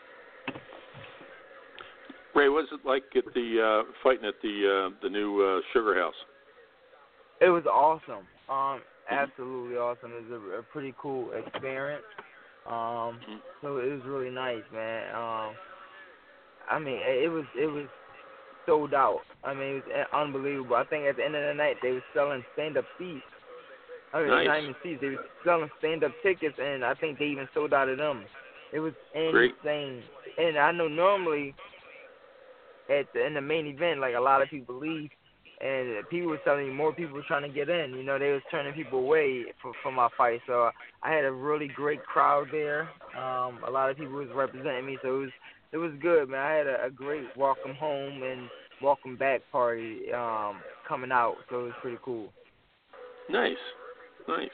Ray, what was it like at the uh, fighting at the uh, the new uh, Sugar House? It was awesome. Um, absolutely awesome. It was a, a pretty cool experience. Um, so it was really nice, man. Um, I mean, it was it was sold out. I mean, it was unbelievable. I think at the end of the night they were selling stand-up seats. I mean, Nice. not even seats. They were selling stand-up tickets, and I think they even sold out of them. It was Great. insane. And I know normally at the, in the main event, like a lot of people leave, and people were telling me more people were trying to get in. You know, they was turning people away for, for my fight. So I had a really great crowd there. Um, a lot of people was representing me, so it was it was good, man. I had a, a great welcome home and welcome back party um, coming out, so it was pretty cool. Nice, nice.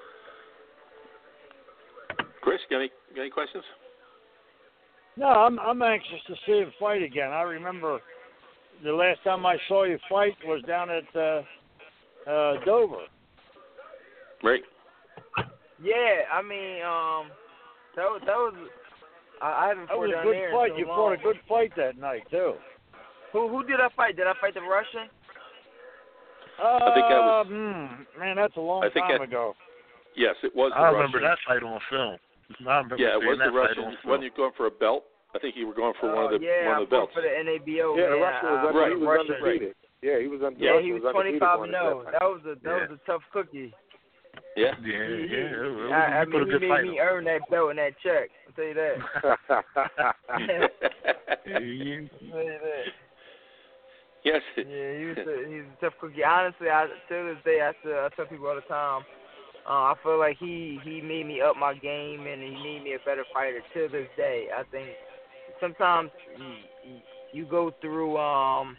Chris, got any got any questions? No, I'm I'm anxious to see him fight again. I remember the last time I saw you fight was down at uh, uh, Dover. Right. Yeah, I mean, um, that was that was I, I haven't That fought was a down good there in fight. so You long. fought a good fight that night too. Who who did I fight? Did I fight the Russian? Uh, I think that was- hmm, man, that's a long I think time that- ago. Yes, it was. The I remember Russian. that fight on film. I remember Yeah, it seeing was that the fight Russian. on film. Wasn't you going for a belt? I think you were going for Oh, one of the yeah, one of the I fought belts. for the N A B O. Yeah, the man. Russian was, I, under, I, he was Russian, undefeated. Yeah, he was un- Yeah, Russian he was undefeated twenty-five going and into zero. that That fight. was a that was a tough cookie. Yeah. Yeah, He, yeah. he, It was, I, I you put mean, a he good made fight me on. earn that belt and that check. I'll tell you that. Yeah, you- I'll tell you that. Yes. Yeah, he was a, he's a tough cookie. Honestly, I to this day I still I tell people all the time. Uh, I feel like he he made me up my game and he made me a better fighter to this day. I think sometimes you, you go through um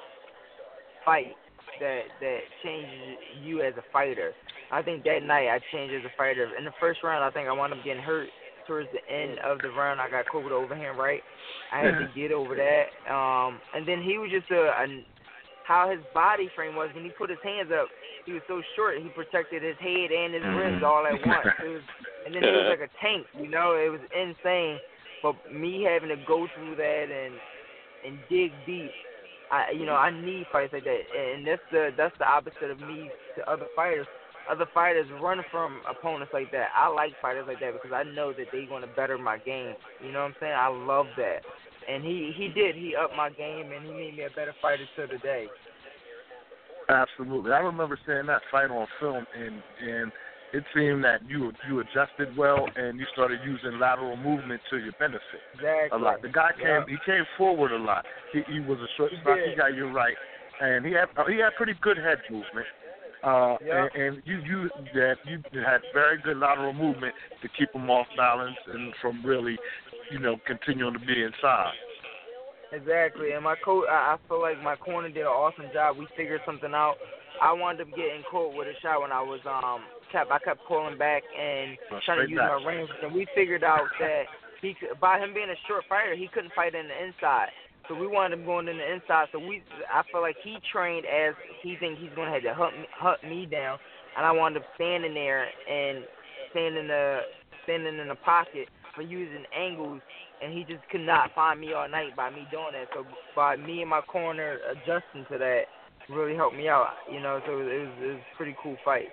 fights that that changes you as a fighter. I think that night I changed as a fighter. In the first round, I think I wound up getting hurt towards the end of the round. I got caught with the overhand right. I had to get over that. Um, and then he was just a, a how his body frame was when he put his hands up. He was so short. He protected his head and his ribs all at once. It was, and then he was like a tank. You know, it was insane. But me having to go through that and and dig deep, I you know I need fights like that. And that's the that's the opposite of me to other fighters. Other fighters run from opponents like that. I like fighters like that because I know that they're going to better my game. You know what I'm saying? I love that. And he, he did. He upped my game, and he made me a better fighter to today. Absolutely. I remember seeing that fight on film, and and it seemed that you you adjusted well, and you started using lateral movement to your benefit Exactly. a lot. The guy came Yep. he came forward a lot. He he was a short, He stocky did. guy. You're right, and he had he had pretty good head movement. Uh, Yep. and, and you you that you had very good lateral movement to keep him off balance and from really, you know, continuing to be inside. Exactly. And my coach, I, I feel like my corner did an awesome job. We figured something out. I wound up getting caught with a shot when I was um kept I kept pulling back and Well, trying to straight use back. my range, and we figured out that he could, by him being a short fighter, he couldn't fight in the inside. So we wanted him going in the inside. So we, I feel like he trained as he think he's gonna have to hunt me, hunt me down, and I wound up standing there and standing the standing in the pocket for using angles, and he just could not find me all night by me doing that. So by me and my corner adjusting to that really helped me out. You know, so it was it was a pretty cool fight.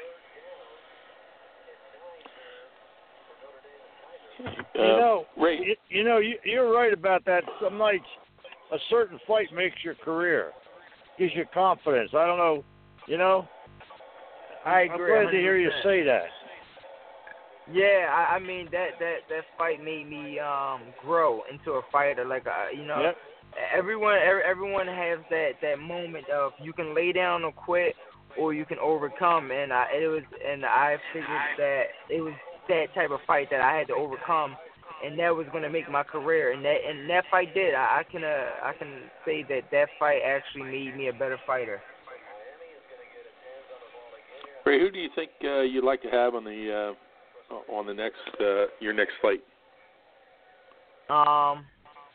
Uh, You know, Ray. you, you know, you, you're right about that. Some nights, a certain fight makes your career, gives you confidence. I don't know, you know. I I'm agree. glad to hear you one hundred percent. say that. Yeah, I, I mean that that that fight made me um grow into a fighter. Like uh, you know, Yep. everyone every, everyone has that that moment of you can lay down or quit, or you can overcome. And I it was and I figured that it was that type of fight that I had to overcome. and that was going to make my career. And that and that fight did. I, I can uh, I can say that that fight actually made me a better fighter. Ray, who do you think uh, you'd like to have on the uh, on the next uh, your next fight? Um,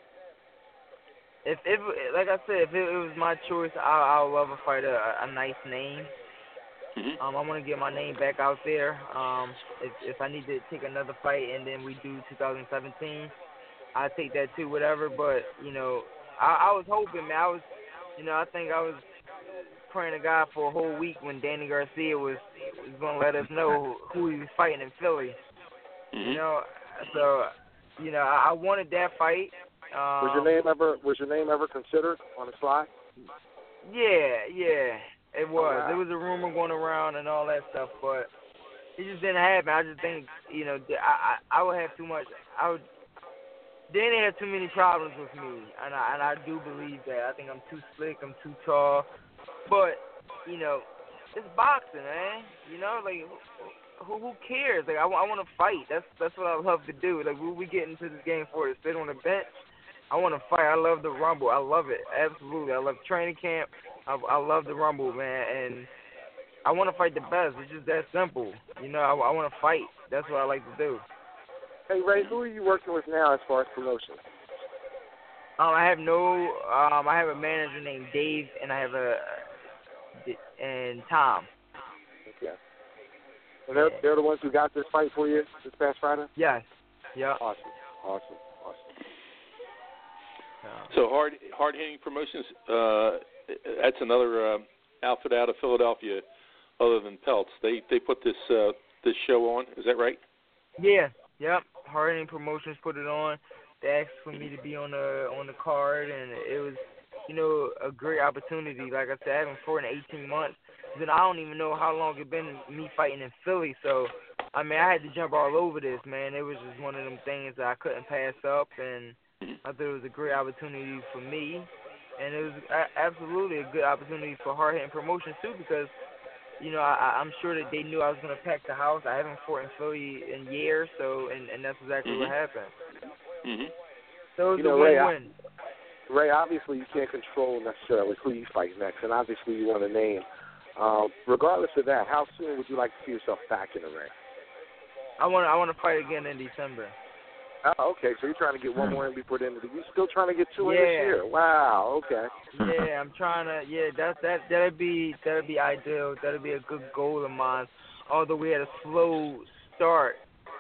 if if like I said, if it, it was my choice, I I would love a fighter a, a nice name. Mm-hmm. Um, I want to get my name back out there. Um, if if I need to take another fight and then we do two thousand seventeen, I take that too, whatever. But you know, I, I was hoping, man. I was, you know, I think I was praying to God for a whole week when Danny Garcia was was going to let us know who he was fighting in Philly. Mm-hmm. You know, so you know, I, I wanted that fight. Um, was your name ever was your name ever considered on the slide? Yeah, yeah. It was. Oh, wow. There was a rumor going around and all that stuff, but it just didn't happen. I just think, you know, I I, I would have too much. I would. Danny had too many problems with me, and I and I do believe that. I think I'm too slick. I'm too tall. But you know, it's boxing, man. You know, like who who cares? Like I, I want to fight. That's that's what I love to do. Like we we get into this game for to sit on the bench. I want to fight. I love the rumble. I love it. Absolutely. I love training camp. I, I love the rumble, man, and I want to fight the best. It's just that simple. You know, I, I want to fight. That's what I like to do. Hey, Ray, who are you working with now as far as promotion? Um, I have no. Um, I have a manager named Dave, and I have a and Tom. Okay. And they're, they're the ones who got this fight for you this past Friday? Yes. Yeah. Awesome. Awesome. Awesome. So hard hard hitting promotions. Uh, that's another uh, outfit out of Philadelphia, other than Peltz. They they put this uh, this show on. Is that right? Yeah. Yep. Hard hitting promotions put it on. They asked for me to be on the on the card, and it was, you know, a great opportunity. Like I said, I haven't fought in eighteen months. Then I don't even know how long it's been me fighting in Philly. So, I mean, I had to jump all over this, man. It was just one of them things that I couldn't pass up, and I thought it was a great opportunity for me, and it was a- absolutely a good opportunity for hard hitting promotions too, because, you know, I, I'm sure that they knew I was going to pack the house. I haven't fought in Philly in years, so and, and that's exactly mm-hmm. what happened. Mm-hmm. So it was you know, a Ray, win-win. I, Ray, obviously you can't control necessarily who you fight next, and obviously you want a name. Um, regardless of that, how soon would you like to see yourself back in the ring? I want I want to fight again in December. Oh, okay. So you're trying to get one more in before the end of the year. You're still trying to get two yeah. in this year. Wow. Okay. Yeah, I'm trying to. Yeah, that that that'd be that'd be ideal. That'd be a good goal of mine. Although we had a slow start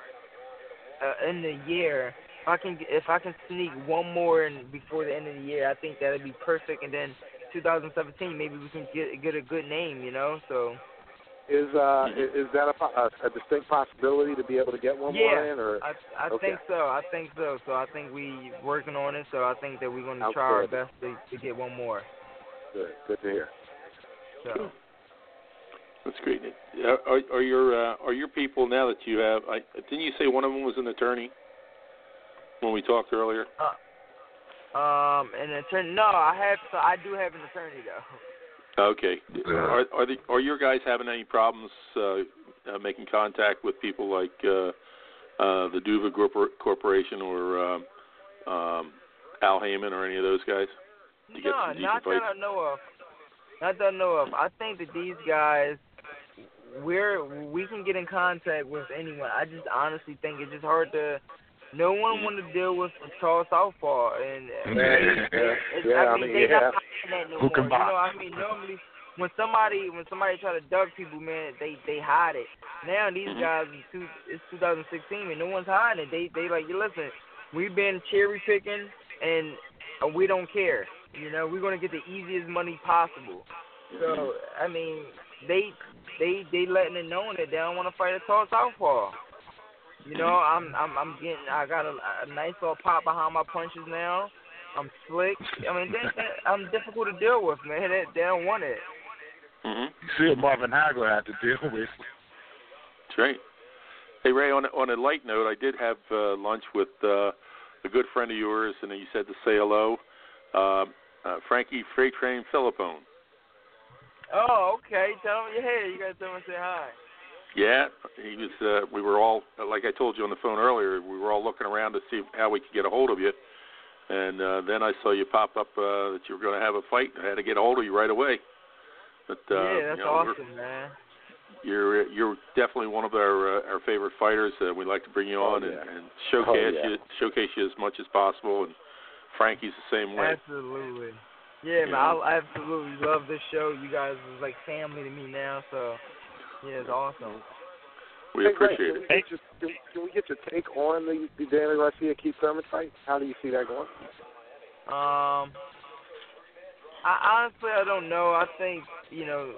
uh, in the year, if I can if I can sneak one more in before the end of the year, I think that'd be perfect. And then two thousand seventeen, maybe we can get get a good name. You know, so. Is uh is that a, a, a distinct possibility to be able to get one yeah, more in? Or I I okay. think so. I think so. So I think we working on it. So I think that we're going to Outstanding. try our best to, to get one more. Good. Good to hear. So. That's great. Are, are your uh, are your people now that you have? I, didn't you say one of them was an attorney when we talked earlier? Uh, um, an attorney? No, I have. So I do have an attorney though. Okay. Are are, the, are your guys having any problems uh, uh, making contact with people like uh, uh, the Duva Corpor- Corporation or uh, um, Al Heyman or any of those guys? To get no, some not fights? that I know of. Not that I know of. I think that these guys, we're we can get in contact with anyone. I just honestly think it's just hard to. No one want to deal with a tall southpaw, and Yeah, it's, yeah, I I mean, mean, they yeah. not fighting that no Who more. can You box? know, I mean, normally when somebody when somebody try to duck people, man, they they hide it. Now these guys, it's, two, it's two thousand sixteen, and no one's hiding it. They they like, you listen, we've been cherry picking, and uh, we don't care. You know, we're gonna get the easiest money possible. So I mean, they they they letting it known that they don't want to fight a tall southpaw. You know, I'm I'm I'm getting I got a, a nice little pop behind my punches now. I'm slick. I mean, they, they, I'm difficult to deal with, man. They, they don't want it. Mm-hmm. You see what Marvin Hagler had to deal with. That's right. Hey, Ray, on a, on a light note, I did have uh, lunch with uh, a good friend of yours, and he said to say hello, uh, uh, Frankie Freight Train Philippone. Oh, okay. Tell me, hey, you gotta tell me, say hi. Yeah, he was. Uh, we were all, like I told you on the phone earlier, we were all looking around to see how we could get a hold of you. And uh, then I saw you pop up uh, that you were going to have a fight. I had to get a hold of you right away. But uh, yeah, that's you know, awesome, man. You're you're definitely one of our uh, our favorite fighters. Uh, we'd like to bring you on oh, yeah. and, and showcase oh, yeah. you showcase you as much as possible. And Frankie's the same way. Absolutely. Yeah, man, Yeah. I absolutely love this show. You guys is like family to me now, so yeah, it's awesome. We hey, appreciate Greg, it. Can we, get your, can, can we get your take on the, the Danny Garcia Keith Thurman fight? How do you see that going? Um, I honestly I don't know. I think you know,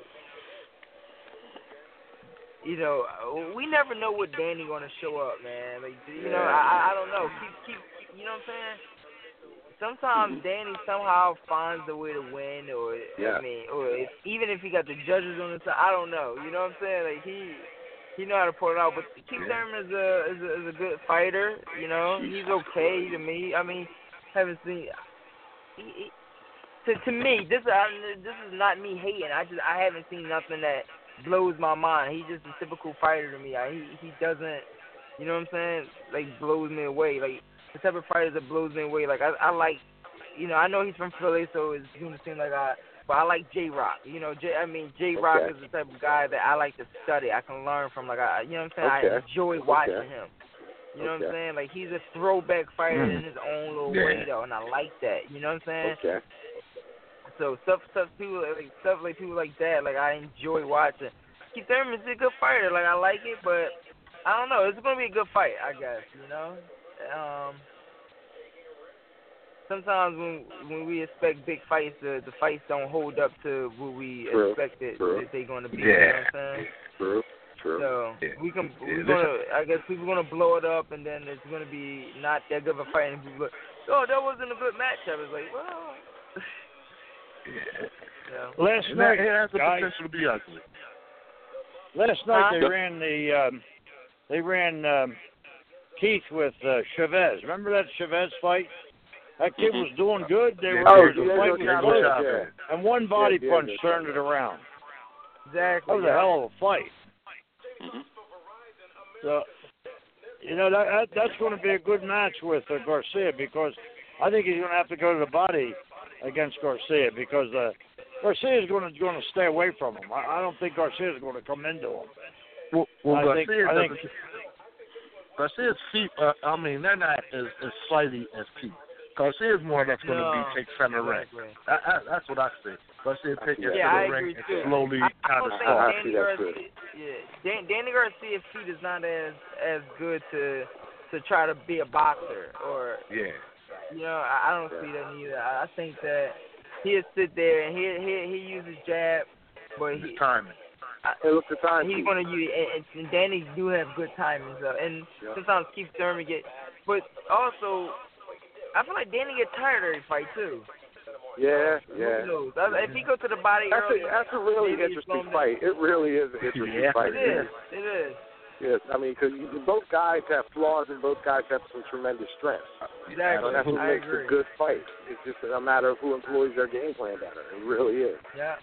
you know, we never know what Danny gonna show up, man. Like you know, Yeah. I I don't know. Keep keep, you know what I'm saying? Sometimes Danny somehow finds a way to win, or Yeah. I mean, or if, even if he got the judges on his side, I don't know. You know what I'm saying? Like he. He know how to pull it out, but Keith Thurman is a, is a is a good fighter. You know, he's okay to me. I mean, haven't seen. He, he, to to me, this I, this is not me hating. I just I haven't seen nothing that blows my mind. He's just a typical fighter to me. I, he he doesn't, you know what I'm saying? Like blows me away. Like the type of fighter that blows me away. Like I I like, you know, I know he's from Philly, so it's going to seem like I. But I like J Rock. You know, J, I mean, J Rock Okay. is the type of guy that I like to study. I can learn from. Like, I, you know what I'm saying? Okay. I enjoy watching Okay. him. You know Okay. what I'm saying? Like, he's a throwback fighter Mm. in his own little Yeah. way, though, and I like that. You know what I'm saying? Okay. So stuff, stuff, people like stuff like people like that. Like, I enjoy watching. Keith Thurman's a good fighter. Like, I like it, but I don't know. It's gonna be a good fight, I guess. You know. Um. Sometimes when when we expect big fights, the the fights don't hold up to what we True. expected True. that they're going to be. Yeah. You know what I'm saying? True. True. So Yeah. we can Yeah, we're gonna I guess people gonna blow it up, and then it's gonna be not that good of a fight, and people go, oh, that wasn't a good matchup. It's like, well, Yeah. yeah. Last And that, night, it has the guys, potential to be ugly. last night Huh? they ran the um, they ran um, Keith with uh, Chavez. Remember that Chavez fight? That kid was doing good. They were Oh, the Diego fight was Chavez, close, yeah. and one body Yeah, Diego punch turned Chavez. it around. Exactly. That was a yeah. hell of a fight. Mhm. So, you know, that, that that's going to be a good match with uh, Garcia, because I think he's going to have to go to the body against Garcia, because uh, Garcia is going to going to stay away from him. I, I don't think Garcia is going to come into him. Well, well I think- Garcia I think- doesn't. Garcia's feet, uh, I mean, they're not as, as flighty as Keith. Garcia's more or less going to No, be take center ring. exactly. I, I, that's what I say. Garcia take it Yeah, I to the agree ring and too. slowly I, I kind don't of think I start. see Danny that too. Garcia, yeah, Dan, Danny Garcia's feet is not as as good to to try to be a boxer, or Yeah. you know, I, I don't see that either. I, I think that he'll sit there and he he he uses jab, but His he timing. Hey, look, the time. he's gonna use and, and Danny do have good timing, so, and Yeah. sometimes Keith Thurman get, but also I feel like Danny get tired every fight too. Yeah, yeah. Who knows? I- If he go to the body That's early, a that's a really maybe he's interesting gonna- fight. It really is an interesting Yeah. fight. It is. It is. Yes, I mean, because both guys have flaws and both guys have some tremendous strengths. Exactly. And that's what I makes agree. a good fight. It's just a matter of who employs their game plan better. It really is. Yeah.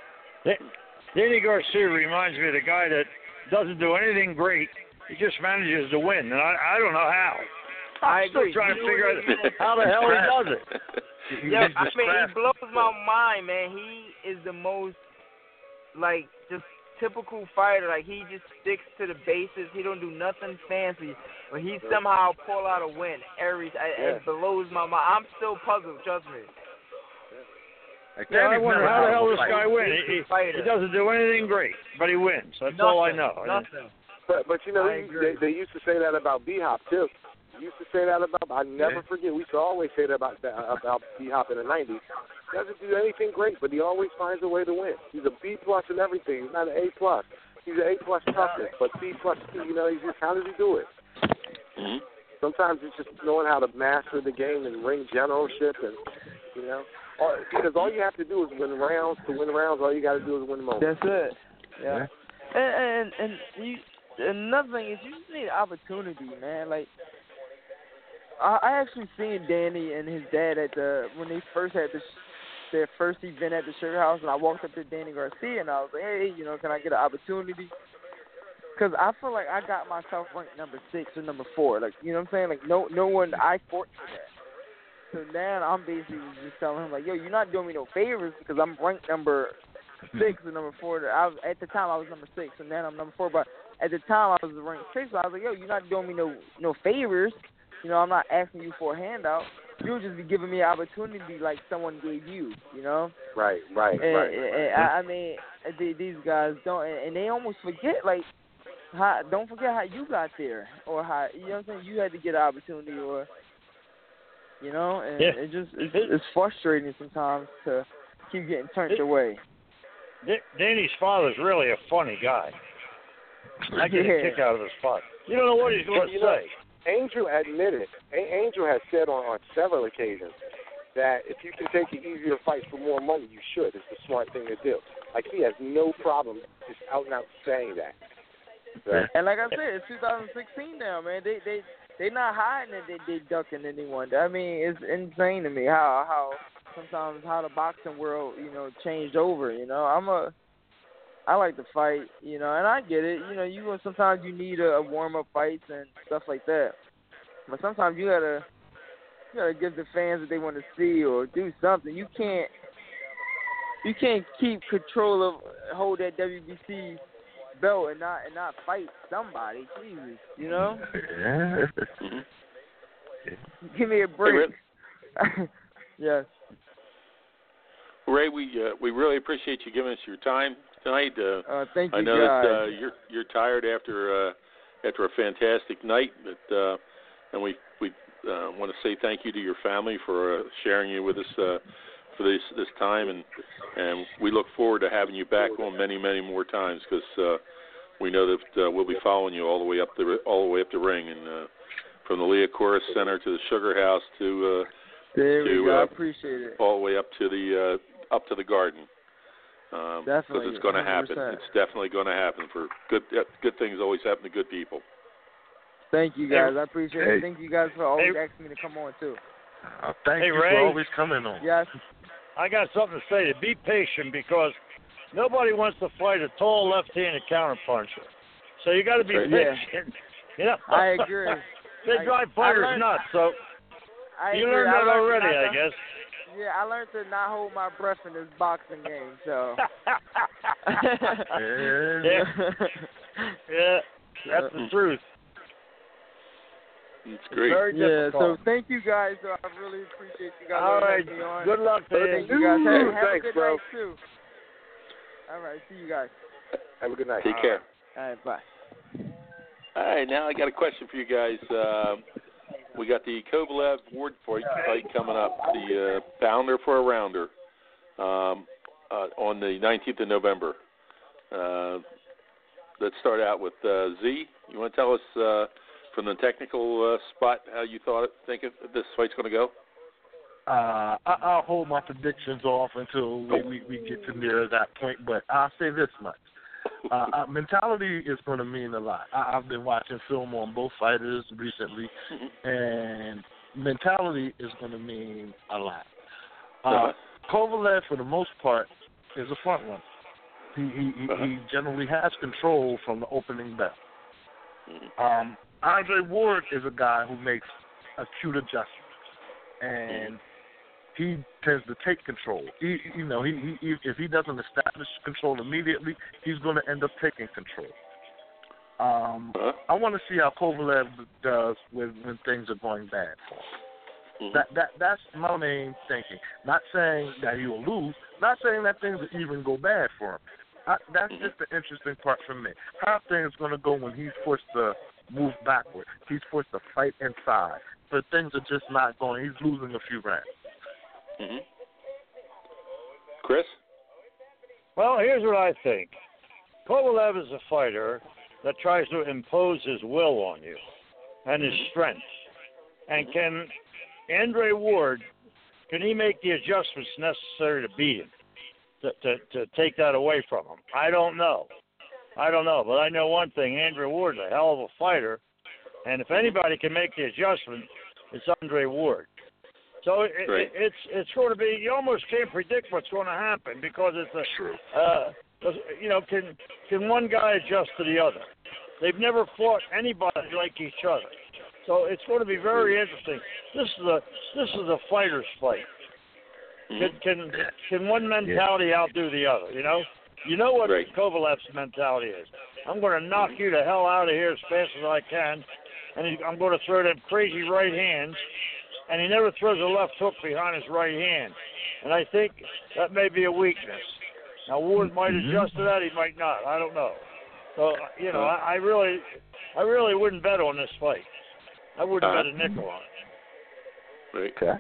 Danny Garcia reminds me of the guy that doesn't do anything great. He just manages to win, and I, I don't know how. I I'm still agree. trying to You figure know what out how the hell he does it. He Yeah, makes I the mean, strap. he blows my mind, man. He is the most, like, just typical fighter. Like, he just sticks to the bases. He don't do nothing fancy, but he somehow pull out a win every. Yeah. It blows my mind. I'm still puzzled. Trust me. Like, Yeah, I Danny's wonder never how the had a hell this fight. guy wins. He's He, a fighter. he doesn't do anything great, but he wins. That's Nothing, all I know. Nothing. But but you know, I you- agree. they, they used to say that about B Hop too. Used to say that about. I never Yeah. forget. We used to always say that about that, about B Hop in the nineties. Doesn't do anything great, but he always finds a way to win. He's a B plus in everything. He's not an A plus. He's an A plus toughness, but B plus. You know, he's just how does he do it? Mhm. Sometimes it's just knowing how to master the game and ring generalship, and you know, all, because all you have to do is win rounds. To win rounds, all you got to do is win moments. That's it. Yeah. And and and you. Another thing is you just need opportunity, man. Like I, I actually seen Danny and his dad at the when they first had this their first event at the Sugar House, and I walked up to Danny Garcia and I was like, hey, you know, can I get an opportunity? Because because I feel like I got myself ranked number six or number four. Like, you know what I'm saying? Like, no, no one, I fought for that. So now I'm basically just telling him, like, yo, you're not doing me no favors because I'm ranked number six or number four. I was, at the time, I was number six, and now I'm number four. But at the time, I was ranked six. So I was like, yo, you're not doing me no no favors. You know, I'm not asking you for a handout. You'll just be giving me an opportunity like someone gave you, you know? Right, right, and, right. And, and I, I mean, they, these guys don't, and they almost forget, like, how, don't forget how you got there, or how, you know what I'm saying, you had to get an opportunity, or, you know, and yeah. it just, it's, it's frustrating sometimes to keep getting turned away. Danny's father's really a funny guy. I get yeah. a kick out of his father. You don't know what he's going to say. Know, Angel admitted, Angel has said on, on several occasions that if you can take an easier fight for more money, you should. It's the smart thing to do. Like, he has no problem just out and out saying that. So. And like I said, it's two thousand sixteen now, man. They they they not hiding that they they ducking anyone. I mean, it's insane to me how how sometimes how the boxing world, you know, changed over. You know, I'm a I like to fight, you know, and I get it. You know, you sometimes you need a, a warm up fights and stuff like that. But sometimes you gotta you gotta give the fans what they want to see or do something. You can't you can't keep control of hold that W B C belt and not and not fight somebody. Jesus, you know. Yeah. Give me a break. Hey, yes. Ray, we uh, we really appreciate you giving us your time tonight. Uh, uh, thank you, I know guys. that uh, you're you're tired after uh, after a fantastic night, but uh, and we we uh, want to say thank you to your family for uh, sharing you with us uh, for this this time, and and we look forward to having you back on many many more times because uh, we know that uh, we'll be following you all the way up the all the way up the ring, and uh, from the Leah Corus Center to the Sugar House to uh, there to we go. uh, I appreciate it. all the way up to the uh, up to the Garden. Um, definitely, because it's going to happen. one hundred percent. It's definitely going to happen. For good, good things always happen to good people. Thank you guys. I appreciate hey. it. Thank you guys for always Hey. asking me to come on too. Uh, thank Hey, you Ray. for always coming on. Yes. I got something to say. To be patient because nobody wants to fight a tall left-handed counterpuncher. So you got to be That's right. patient. You know? I agree. they I- drive I fighters learned- nuts. So I you agree. learned I that learned already, not I to- guess. Yeah, I learned to not hold my breath in this boxing game. So. Yeah. Yeah. Yeah, that's the truth. It's It's great. very Yeah, difficult. so thank you guys. So I really appreciate you guys All right. having me on. Good luck to Thank you. you guys. Have, have Thanks, a good bro. night too. All right, see you guys. Have a good night. Take care. All right, bye. All right, now I got a question for you guys. Uh, we got the Kovalev Ward fight, fight coming up. The uh, pounder for a rounder um, uh, on the nineteenth of November. Uh, let's start out with uh, Z. You want to tell us uh, from the technical uh, spot how you thought, think it, this fight's going to go? Uh, I, I'll hold my predictions off until we, we, we get to near that point, but I'll say this much. Uh, uh, mentality is going to mean a lot. I, I've been watching film on both fighters recently, and mentality is going to mean a lot. Uh, Uh-huh. Kovalev, for the most part, is a front runner. He, he, he, Uh-huh. he generally has control from the opening bell. Mhm. Um, Andre Ward is a guy who makes acute adjustments, and he tends to take control. He, you know, he, he if he doesn't establish control immediately, he's going to end up taking control. Um, Uh-huh. I want to see how Kovalev does when, when things are going bad for him. Mhm. That that that's my main thinking. Not saying that he will lose. Not saying that things will even go bad for him. I, that's Mhm. just the interesting part for me. How things going to go when he's forced to move backward? He's forced to fight inside, but things are just not going. He's losing a few rounds. Mhm. Chris? Well, here's what I think. Kovalev is a fighter that tries to impose his will on you and his strength. And can Andre Ward, can he make the adjustments necessary to beat him, to, to, to take that away from him? I don't know. I don't know. But I know one thing. Andre Ward's a hell of a fighter. And if anybody can make the adjustment, it's Andre Ward. So it, Right. it, it's it's going to be, you almost can't predict what's going to happen because it's a, True. uh, you know, can can one guy adjust to the other? They've never fought anybody like each other. So it's going to be very interesting. This is a this is a fighter's fight. Can can, can one mentality outdo the other? You know, you know what right. Kovalev's mentality is. I'm going to knock you the hell out of here as fast as I can, and he, I'm going to throw them crazy right hands. And he never throws a left hook behind his right hand. And I think that may be a weakness. Now Ward might adjust to that. He might not. I don't know. So you know, I, I really, I really wouldn't bet on this fight. I wouldn't uh, bet a nickel on it. Right. Okay.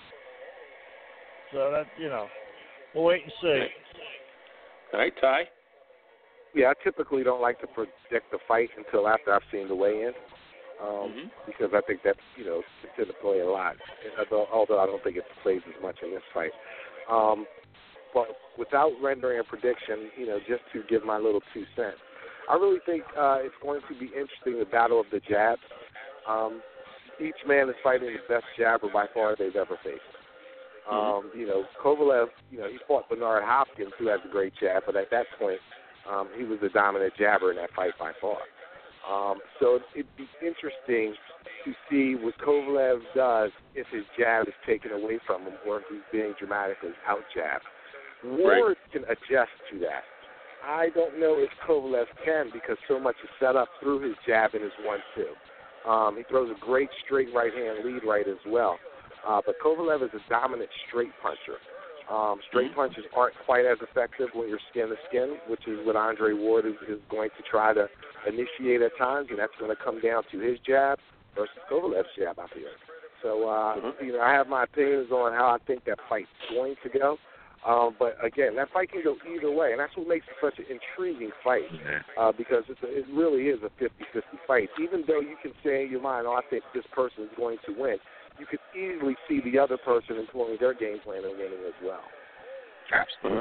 So that you know, we'll wait and see. All right, Ty. Yeah, I typically don't like to predict the fight until after I've seen the weigh-in, um, mm-hmm. because I think that's you know it's going to play a lot. Although, although I don't think it plays as much in this fight. Um, but without rendering a prediction, you know, just to give my little two cents, I really think uh, it's going to be interesting, the battle of the jabs. Um, each man is fighting the best jabber by far they've ever faced. Um, you know, Kovalev, you know, he fought Bernard Hopkins, who has a great jab, but at that point, um, he was the dominant jabber in that fight by far. Um, so it'd be interesting to see what Kovalev does if his jab is taken away from him or if he's being dramatically out-jabbed. Ward right. can adjust to that. I don't know if Kovalev can because so much is set up through his jab and his one two. Um, he throws a great straight right-hand lead right as well. Uh, but Kovalev is a dominant straight puncher. Um, straight punches aren't quite as effective when you're skin-to-skin, which is what Andre Ward is, is going to try to initiate at times, and that's going to come down to his jab versus Kovalev's jab out here. So, uh, mm-hmm. you know, I have my opinions on how I think that fight's going to go. Um, but, again, that fight can go either way, and that's what makes it such an intriguing fight uh, because it's a, it really is a fifty-fifty fight. Even though you can say in your mind, oh, I think this person is going to win, you could easily see the other person employing their game plan and winning as well. Absolutely.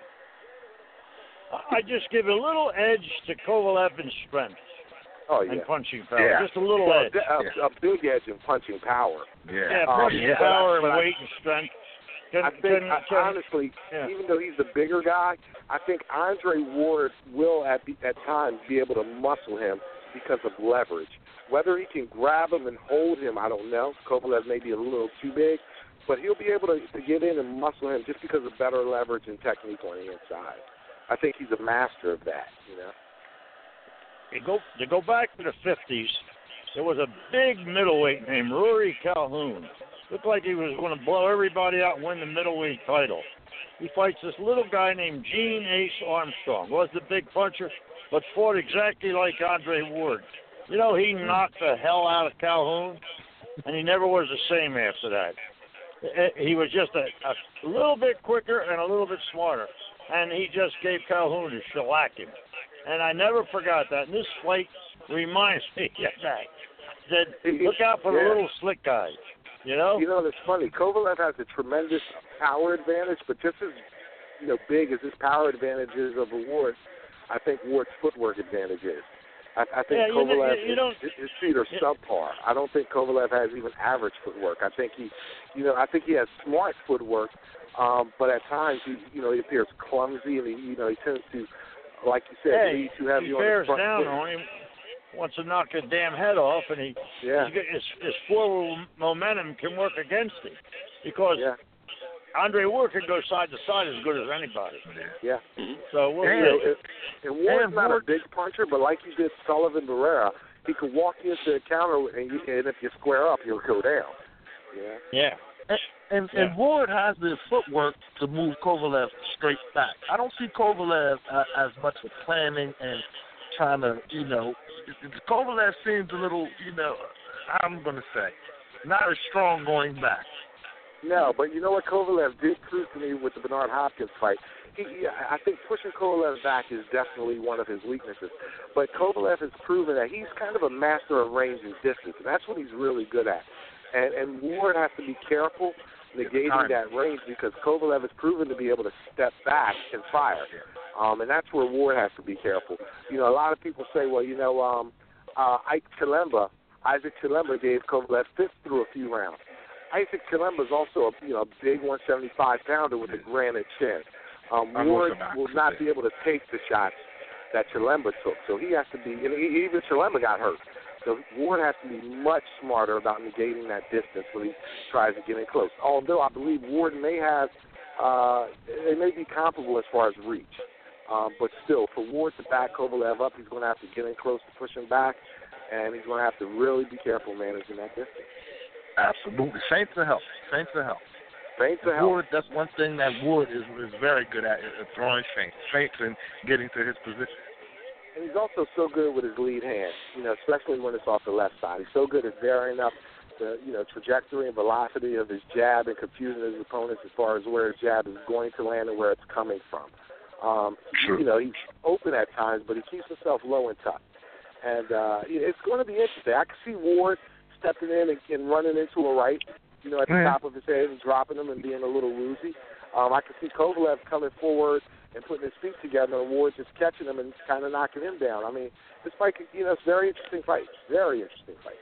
I just give a little edge to Kovalev in strength. Oh, yeah. And punching power. Yeah. Just a little well, edge. A, yeah. a big edge in punching power. Yeah, yeah punching um, power and weight and strength. Can, I think, can, I, can, honestly, yeah. even though he's the bigger guy, I think Andre Ward will at, the, at times be able to muscle him because of leverage. Whether he can grab him and hold him, I don't know. Kovalev may be a little too big, but he'll be able to, to get in and muscle him just because of better leverage and technique on the inside. I think he's a master of that, you know. You go, to go back to the fifties, there was a big middleweight named Rory Calhoun. Looked like he was going to blow everybody out and win the middleweight title. He fights this little guy named Gene Ace Armstrong. Was the big puncher, but fought exactly like Andre Ward. You know, he knocked the hell out of Calhoun, and he never was the same after that. He was just a, a little bit quicker and a little bit smarter, and he just gave Calhoun a shellacking. And I never forgot that. And this fight reminds me of that. That look out for the yeah. little slick guys. You know? You know, it's funny. Kovalev has a tremendous power advantage, but just as you know, big as his power advantage is of Ward, I think Ward's footwork advantage is. I, I think yeah, Kovalev, you, you, you don't, his, his feet are yeah. subpar. I don't think Kovalev has even average footwork. I think he, you know, I think he has smart footwork, um, but at times he, you know, he appears clumsy, and he, you know, he tends to, like you said, hey, need to have he you on bears the front down foot. on him. Wants to knock a damn head off, and he yeah. his, his forward momentum can work against him because yeah. Andre Ward can go side to side as good as anybody. Yeah. So we'll and, see. And, and Ward's and not Ward, a big puncher, but like you did Sullivan Barrera, he could walk you into a counter, and, you, and if you square up, he'll go down. Yeah. Yeah. And and, yeah. and Ward has the footwork to move Kovalev straight back. I don't see Kovalev uh, as much of planning and trying to, you know, Kovalev seems a little, you know, I'm going to say, not as strong going back. No, but you know what Kovalev did prove to me with the Bernard Hopkins fight? He, he, I think pushing Kovalev back is definitely one of his weaknesses. But Kovalev has proven that he's kind of a master of range and distance, and that's what he's really good at. And, and Ward has to be careful negating that range because Kovalev has proven to be able to step back and fire. Um, and that's where Ward has to be careful. You know, a lot of people say, well, you know, um, uh, Ike Chilemba, Isaac Chilemba gave Kovalev fifth through a few rounds. Isaac Chilemba is also a, you know, a big one seventy-five pounder with a granite chin. Um, Ward will not be able to take the shots that Chilemba took. So he has to be, and even Chilemba got hurt. So Ward has to be much smarter about negating that distance when he tries to get in close. Although I believe Ward may have, uh, they may be comparable as far as reach. Um, but still, for Ward to back Kovalev up, he's going to have to get in close to push him back, and he's going to have to really be careful managing that distance. Absolutely. Feints are help. Feints are help. Feints are help. Ward, that's one thing that Ward is, is very good at, is throwing feints. Feints and getting to his position. And he's also so good with his lead hand, you know, especially when it's off the left side. He's so good at varying up the, you know, trajectory and velocity of his jab and confusing his opponents as far as where his jab is going to land and where it's coming from. Um, sure. You know, he's open at times, but he keeps himself low and tough. And uh, it's going to be interesting. I can see Ward stepping in and, and running into a right, you know, at the mm-hmm. top of his head and dropping him and being a little woozy. Um, I can see Kovalev coming forward and putting his feet together, and Ward just catching him and kind of knocking him down. I mean, this fight, you know, it's a very interesting fight. Very interesting fight.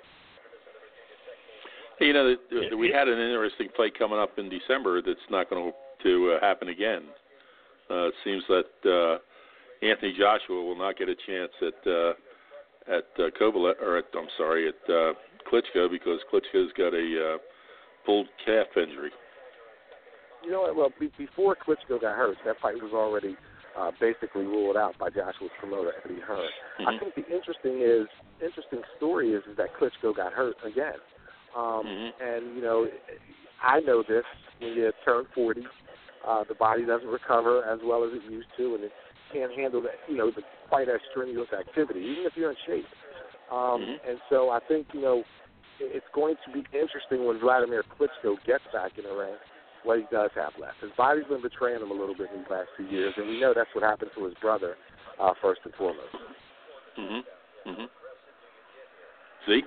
You know, we had an interesting fight coming up in December that's not going to uh, happen again. Uh, it seems that uh, Anthony Joshua will not get a chance at uh, at uh, Kovalev, or at, I'm sorry, at uh, Klitschko, because Klitschko's got a uh, pulled calf injury. You know what? Well, be- before Klitschko got hurt, that fight was already uh, basically ruled out by Joshua's promoter, Eddie Hearn. Mm-hmm. I think the interesting is interesting story is, is that Klitschko got hurt again. Um, mm-hmm. And, you know, I know this, when you turn forty, uh, the body doesn't recover as well as it used to, and it can't handle that, you know, the, quite as strenuous activity, even if you're in shape. Um, mm-hmm. And so I think, you know, it's going to be interesting when Vladimir Klitschko gets back in the ring, what he does have left. His body's been betraying him a little bit in these last few years, and we know that's what happened to his brother, uh, first and foremost. Mm-hmm. Mm-hmm. See?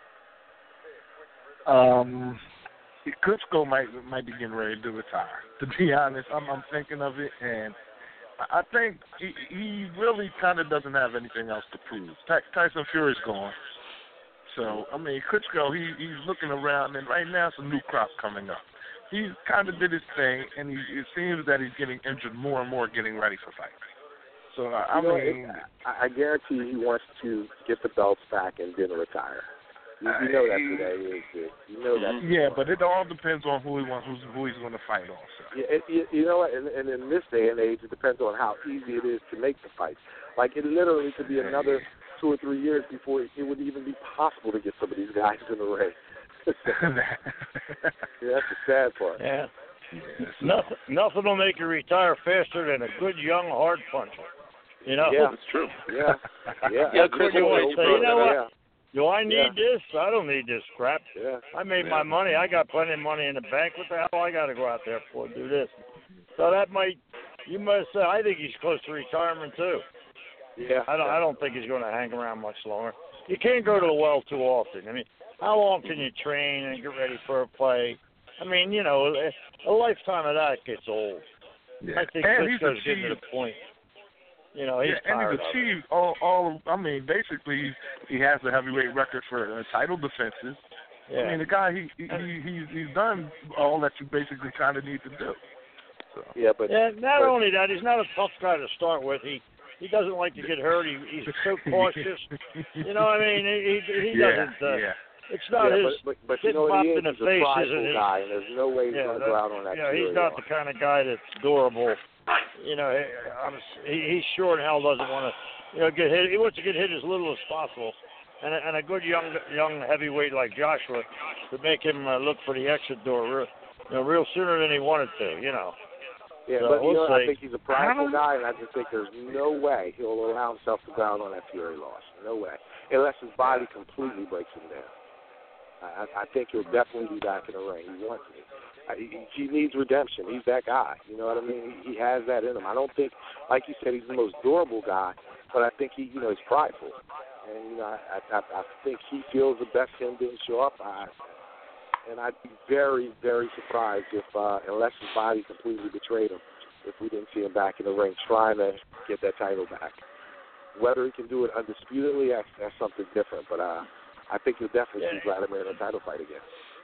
Um, Klitschko might might be getting ready to retire. To be honest, I'm, I'm thinking of it, and I think he, he really kind of doesn't have anything else to prove. Ty- Tyson Fury's gone. So, I mean, Klitschko, he, he's looking around, and right now it's a new crop coming up. He kind of did his thing, and he, it seems that he's getting injured more and more getting ready for fights. So, I, I you know, mean... it, I, I guarantee he wants to get the belts back and then retire. You, you know that's what that is, dude. You know that's Yeah, but it all depends on who he wants, who's, who he's going to fight also. Yeah, it, you, you know what, and, and in this day and age, it depends on how easy it is to make the fight. Like, it literally could be another two or three years before it would even be possible to get some of these guys in the ring. Yeah, that's the sad part. Yeah. Yes. Nothing, nothing will make you retire faster than a good young hard puncher. You know? Yeah, that's true. Yeah. Yeah. Yeah, Chris, you, you, say, you know what? Yeah. Do I need Yeah. this? I don't need this crap. Yeah. I made Yeah. my money. I got plenty of money in the bank. What the hell I got to go out there for? Do this. So that might, you must say, I think he's close to retirement too. Yeah. I don't. I don't think he's going to hang around much longer. You can't go to the well too often. I mean, how long can you train and get ready for a fight? I mean, you know, a lifetime of that gets old. Yeah. I think and he's Klitschko's getting to achieved, the point. You know, he's yeah, and tired he's achieved all, all. I mean, basically, he has the heavyweight record for uh, title defenses. Yeah. I mean, the guy he, he he's he's done all that you basically kind of need to do. So. Yeah, but yeah. Not but, only that, he's not a tough guy to start with. He he doesn't like to get hurt. He he's so cautious. You know what I mean? He he, he yeah, doesn't. Uh, yeah. It's not yeah, his. but, but, but you getting know what popped he is? in the He's a face prideful isn't his. guy, and there's no way he's Yeah, going to that, go out on that. yeah, he's Fury not loss. the kind of guy that's durable. You know, he, I'm, he, he sure in hell doesn't want to, you know, get hit. He wants to get hit as little as possible. And a, and a good young young heavyweight like Joshua would make him uh, look for the exit door, real, you know, real sooner than he wanted to. You know. Yeah, So but you we'll know, I see. think he's a prideful guy, and I just think there's no way he'll allow himself to go out on that Fury loss. No way, unless his body completely breaks him down. I, I think he'll definitely be back in the ring. He wants it. He, he needs redemption. He's that guy. You know what I mean? He, he has that in him. I don't think, like you said, he's the most durable guy, but I think he, you know, he's prideful. And, you know, I, I, I think he feels the best him didn't show up. I, and I'd be very, very surprised if, uh, unless his body completely betrayed him, if we didn't see him back in the ring trying to get that title back. Whether he can do it undisputedly, that's, that's something different. But uh, I think you'll definitely Yeah. see Vladimir in a title fight again.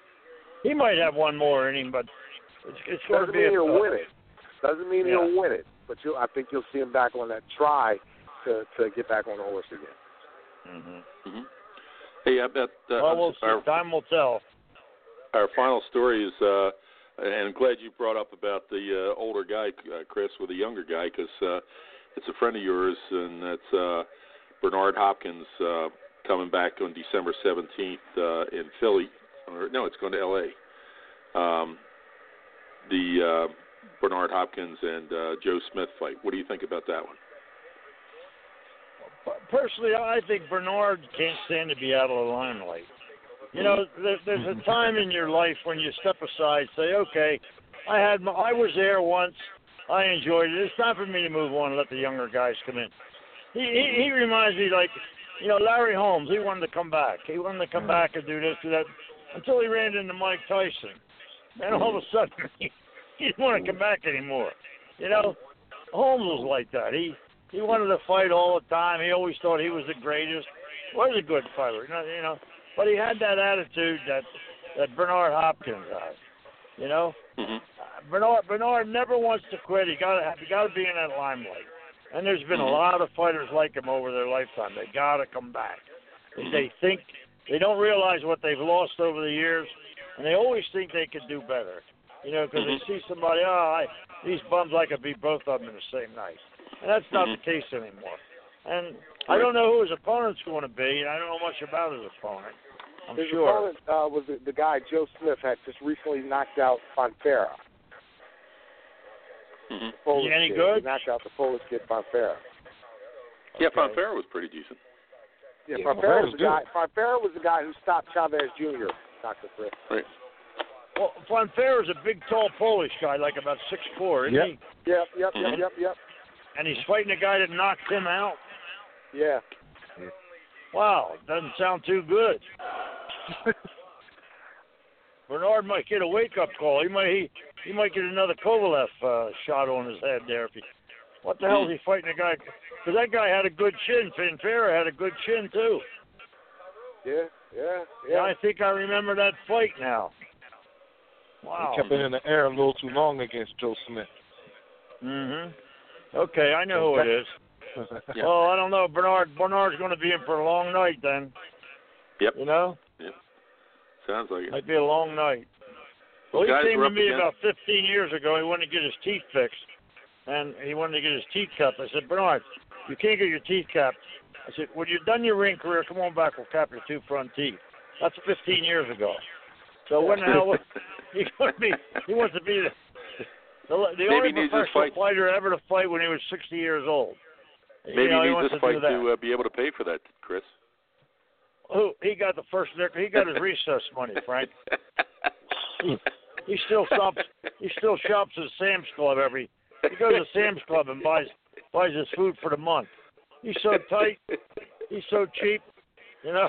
He might have one more in him, but it's, it's going Doesn't to be mean a, he'll win it. Doesn't mean Yeah. he'll win it. But you'll, I think you'll see him back on that try to to get back on the horse again. Mm-hmm. Mm-hmm. Hey, I bet. Uh, well, we'll see. Our, Time will tell. Our final story is, uh, and I'm glad you brought up about the uh, older guy, uh, Chris, with the younger guy, because uh, it's a friend of yours, and that's uh, Bernard Hopkins uh, coming back on December seventeenth uh, in Philly. Or, no, it's going to L A. Um, the uh, Bernard Hopkins and uh, Joe Smith fight. What do you think about that one? Personally, I think Bernard can't stand to be out of the limelight. You know, there, there's a time in your life when you step aside, say, okay, I had my, I was there once, I enjoyed it. It's time for me to move on and let the younger guys come in. He he, he reminds me like, you know, Larry Holmes. He wanted to come back. He wanted to come back and do this, do that, until he ran into Mike Tyson. And all of a sudden, he, he didn't want to come back anymore. You know, Holmes was like that. He he wanted to fight all the time. He always thought he was the greatest. Was a good fighter, you know. You know, but he had that attitude that that Bernard Hopkins has. You know, mm-hmm. uh, Bernard Bernard never wants to quit. He got to he got to be in that limelight. And there's been mm-hmm. a lot of fighters like him over their lifetime. They got to come back. Mm-hmm. They think they don't realize what they've lost over the years, and they always think they could do better. You know, because mm-hmm. they see somebody, oh, I, these bums, I could beat both of them in the same night. And that's not mm-hmm. the case anymore. And I don't know who his opponent's going to be, and I don't know much about his opponent. I'm his sure. opponent uh, was the, the guy, Joe Smith, had just recently knocked out Fonfara. Mm-hmm. Is he any kid. good? He knocked out the Polish kid, Fonfara. Yeah, Okay. Fonfara was pretty decent. Yeah, Yeah, Fonfara was was the good. guy. Fonfara was the guy who stopped Chavez Junior Doctor Chris. Right. Well, Fonfara's a big, tall Polish guy, like about six foot four, isn't Yep. he? Yep, yep, Mhm. yep, yep, yep. And he's fighting a guy that knocked him out. Yeah. Wow, doesn't sound too good. Bernard might get a wake-up call. He might he, he might get another Kovalev uh, shot on his head there. If he, what the hell is he fighting a guy? Because that guy had a good chin. Fonfara had a good chin too. Yeah, yeah, Yeah, yeah. I think I remember that fight now. Wow. He kept it in the air a little too long against Joe Smith. Mhm. Okay, I know who it is. Yeah. Well, I don't know. Bernard Bernard's going to be in for a long night then. Yep. You know, Yep. Sounds like it. might be a long night. Well, Well, he guys, came we're to up me against- about fifteen years ago. He wanted to get his teeth fixed, and he wanted to get his teeth cut. I said, Bernard, you can't get your teeth capped. I said, when you're done your ring career, come on back. We'll cap your two front teeth. That's fifteen years ago. So when the hell he going to be? He wants to be the the, the Maybe only he needs this professional fight- fighter ever to fight when he was sixty years old. Maybe you know, he he needs wants this to fight do that. to uh, be able to pay for that, Chris. Who he got the first nickel? He got his recess money, Frank. He, he still shops. He still shops at Sam's Club every. He goes to Sam's Club and buys buys his food for the month. He's so tight. He's so cheap. You know.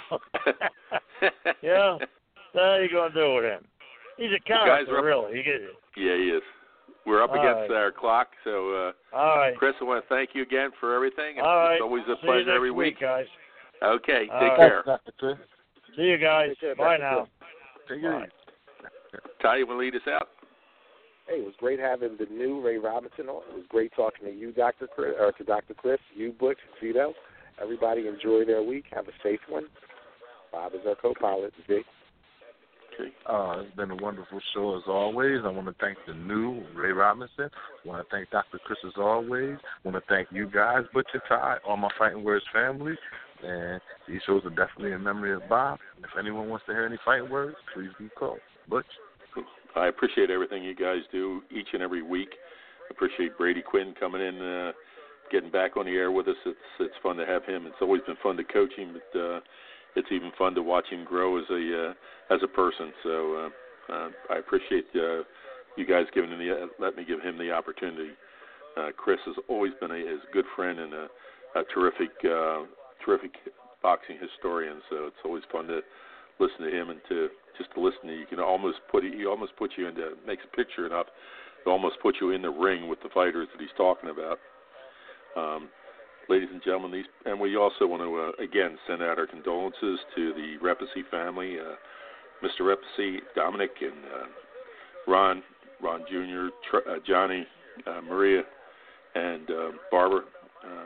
Yeah. What are you gonna do with him? He's a character, Guys, really. He gets it. Yeah, he is. We're up All against right. our clock, so uh, All right. Chris, I want to thank you again for everything. It's, All right. it's always a See you pleasure next every week. week, guys. Okay, All take right. care. Doctor Chris. See you guys. Take care, Bye Doctor now. Take Bye. it easy. Ty, you want to lead us out? Hey, it was great having the new Ray Robinson on. It was great talking to you, Doctor Chris, or to Doctor Chris, you, Butch, Vito. Everybody enjoy their week. Have a safe one. Bob is our co-pilot. Vic. Okay. Uh, it's been a wonderful show as always. I want to thank the new Ray Robinson. I want to thank Doctor Chris as always. I want to thank you guys, Butcher, Ty, all my Fighting Words family. And these shows are definitely in memory of Bob. If anyone wants to hear any fighting words, please be called. Butch. I appreciate everything you guys do each and every week. I appreciate Brady Quinn coming in, uh, getting back on the air with us. It's it's fun to have him. It's always been fun to coach him, but uh, it's even fun to watch him grow as a uh, as a person. So uh, uh, I appreciate uh, you guys giving him the uh, let me give him the opportunity. Uh, Chris has always been a, a good friend and a, a terrific uh, terrific boxing historian. So it's always fun to listen to him and to just to listen to you can almost put he almost puts you into makes a picture enough to almost put you in the ring with the fighters that he's talking about. Um, ladies and gentlemen, these and we also want to uh, again send out our condolences to the Repesy family, uh, Mister Repesy, Dominic, and uh, Ron, Ron Junior, Tr- uh, Johnny, uh, Maria, and uh, Barbara. Uh,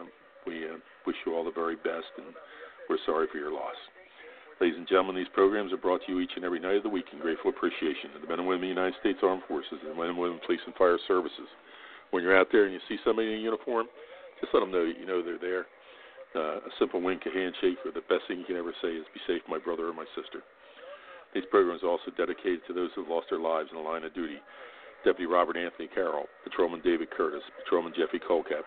we uh, wish you all the very best, and we're sorry for your loss. Ladies and gentlemen, these programs are brought to you each and every night of the week in grateful appreciation of the men and women of the United States Armed Forces and the men and women of Police and Fire Services. When you're out there and you see somebody in uniform, just let them know that you know they're there. Uh, a simple wink, a handshake, or the best thing you can ever say is, "Be safe, my brother or my sister." These programs are also dedicated to those who have lost their lives in the line of duty. Deputy Robert Anthony Carroll, Patrolman David Curtis, Patrolman Jeffrey Colcap,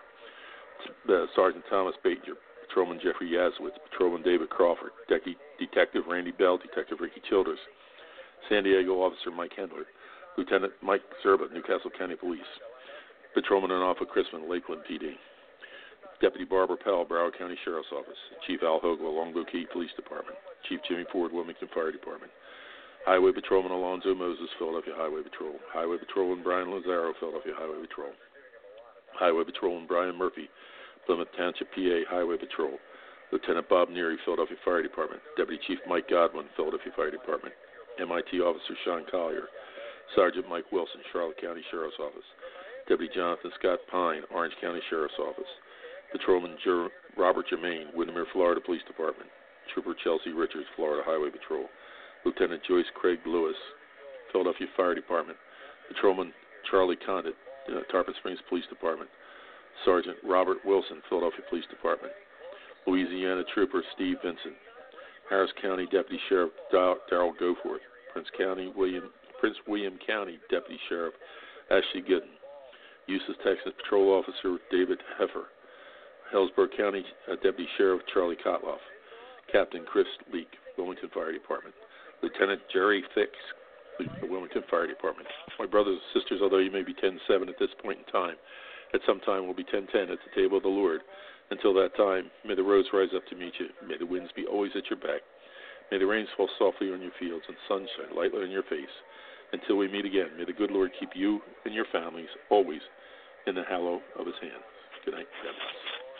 uh, Sergeant Thomas Baker, Patrolman Jeffrey Yazowitz, Patrolman David Crawford, De- Detective Randy Bell, Detective Ricky Childers, San Diego Officer Mike Hendler, Lieutenant Mike Zerba, Newcastle County Police, Patrolman Analpha Chrisman, Lakeland P D, Deputy Barbara Pell, Broward County Sheriff's Office, Chief Al Hogla, Longboat Key Police Department, Chief Jimmy Ford, Wilmington Fire Department, Highway Patrolman Alonzo Moses, Philadelphia Highway Patrol, Highway Patrolman Brian Lazaro, Philadelphia Highway Patrol, Highway Patrolman Brian Murphy, Plymouth Township, P A, Highway Patrol, Lieutenant Bob Neary, Philadelphia Fire Department, Deputy Chief Mike Godwin, Philadelphia Fire Department, M I T Officer Sean Collier, Sergeant Mike Wilson, Charlotte County Sheriff's Office, Deputy Jonathan Scott Pine, Orange County Sheriff's Office, Patrolman Jer- Robert Germain, Windermere, Florida Police Department, Trooper Chelsea Richards, Florida Highway Patrol, Lieutenant Joyce Craig Lewis, Philadelphia Fire Department, Patrolman Charlie Condit, uh, Tarpon Springs Police Department, Sergeant Robert Wilson, Philadelphia Police Department, Louisiana Trooper Steve Vincent, Harris County Deputy Sheriff Darrell Goforth, Prince County William Prince William County Deputy Sheriff Ashley Gooden, Eustis, Texas Patrol Officer David Heffer, Hillsborough County uh, Deputy Sheriff Charlie Kotloff, Captain Chris Leak, Wilmington Fire Department, Lieutenant Jerry Fix, the Wilmington Fire Department. My brothers and sisters, although you may be ten seven at this point in time, at some time we'll be ten ten at the table of the Lord. Until that time, may the roads rise up to meet you. May the winds be always at your back. May the rains fall softly on your fields and sunshine lightly on your face. Until we meet again, may the good Lord keep you and your families always in the hallow of his hand. Good night. God bless.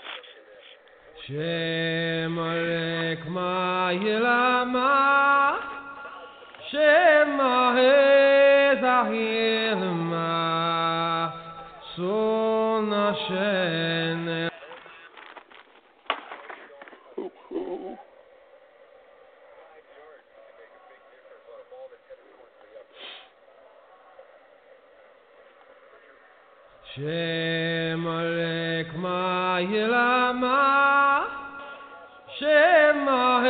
Shem Alek Ma'ilama, Shem Ahezahilma, Son Hashem. Shem Alek Ma'ilama, Shem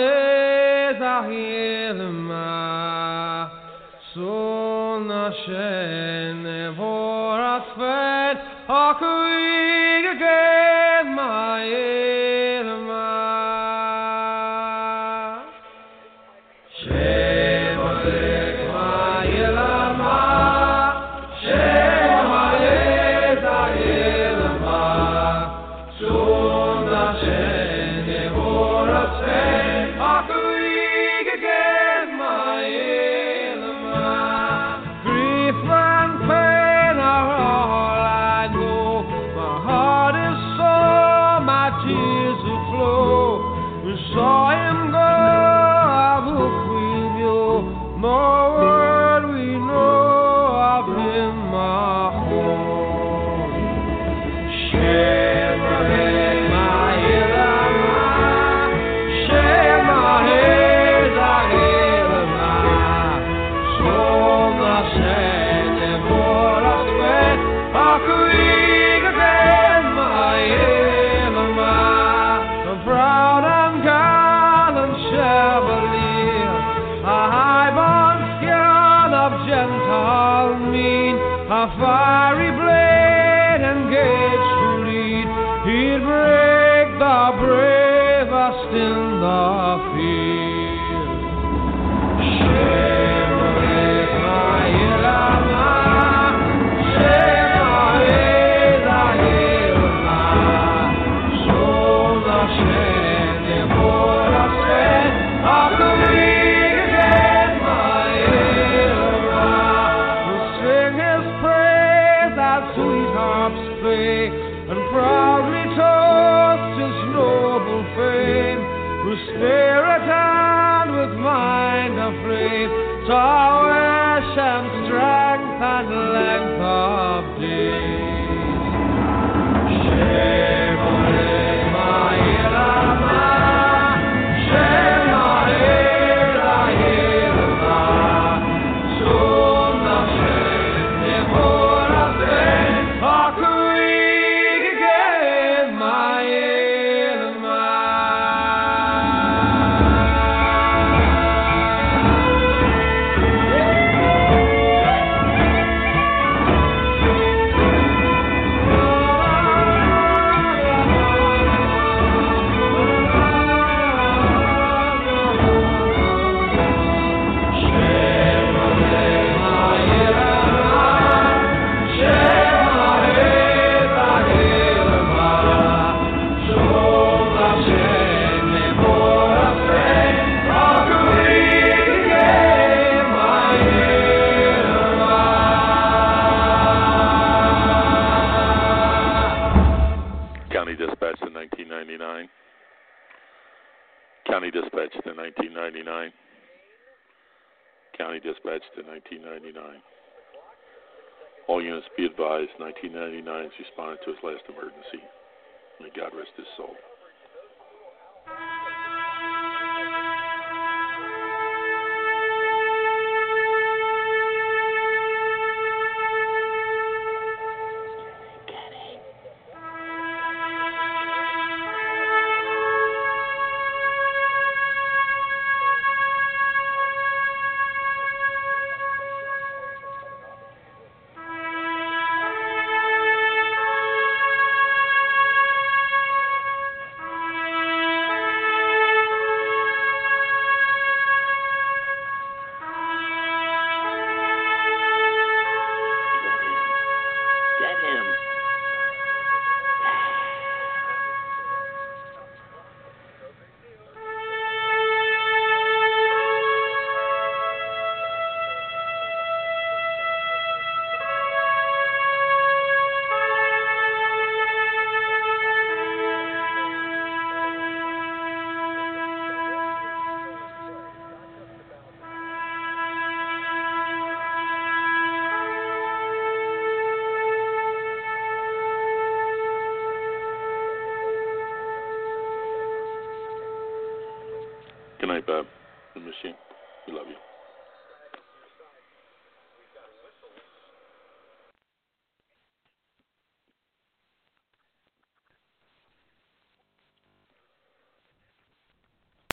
Ahezahilma, Son Hashem Nevorat Akuig Again Ma'ilma, Shem Alek Ma'ilama, Shem Ahezahilma, Son Hashem Nevorat Akuig Again Ma'ilma. Grief and pain are all I know. My heart is sore, my tears will flow. We saw him go, I will grieve you. No word we know of him, my home. Shem Alek Ma'ilama, Shem Ahezahilma, Son Hashem Nevorat Akuig Again Ma'ilma. The proud and gallant Chevalier, a high-born scion of Gentile mien, a fiery blade engaged to lead, he'd break the bravest in the field. Shem Alek Ma'ilama, Shem Ahezahilma, Son Hashem Nevorat Akuig Again Ma'ilma. We'll sing his praise ninety-nine. County dispatch to nineteen ninety-nine. All units be advised, nineteen ninety-nine has responded to his last emergency. May God rest his soul. Good night, Bob. The machine. We love you.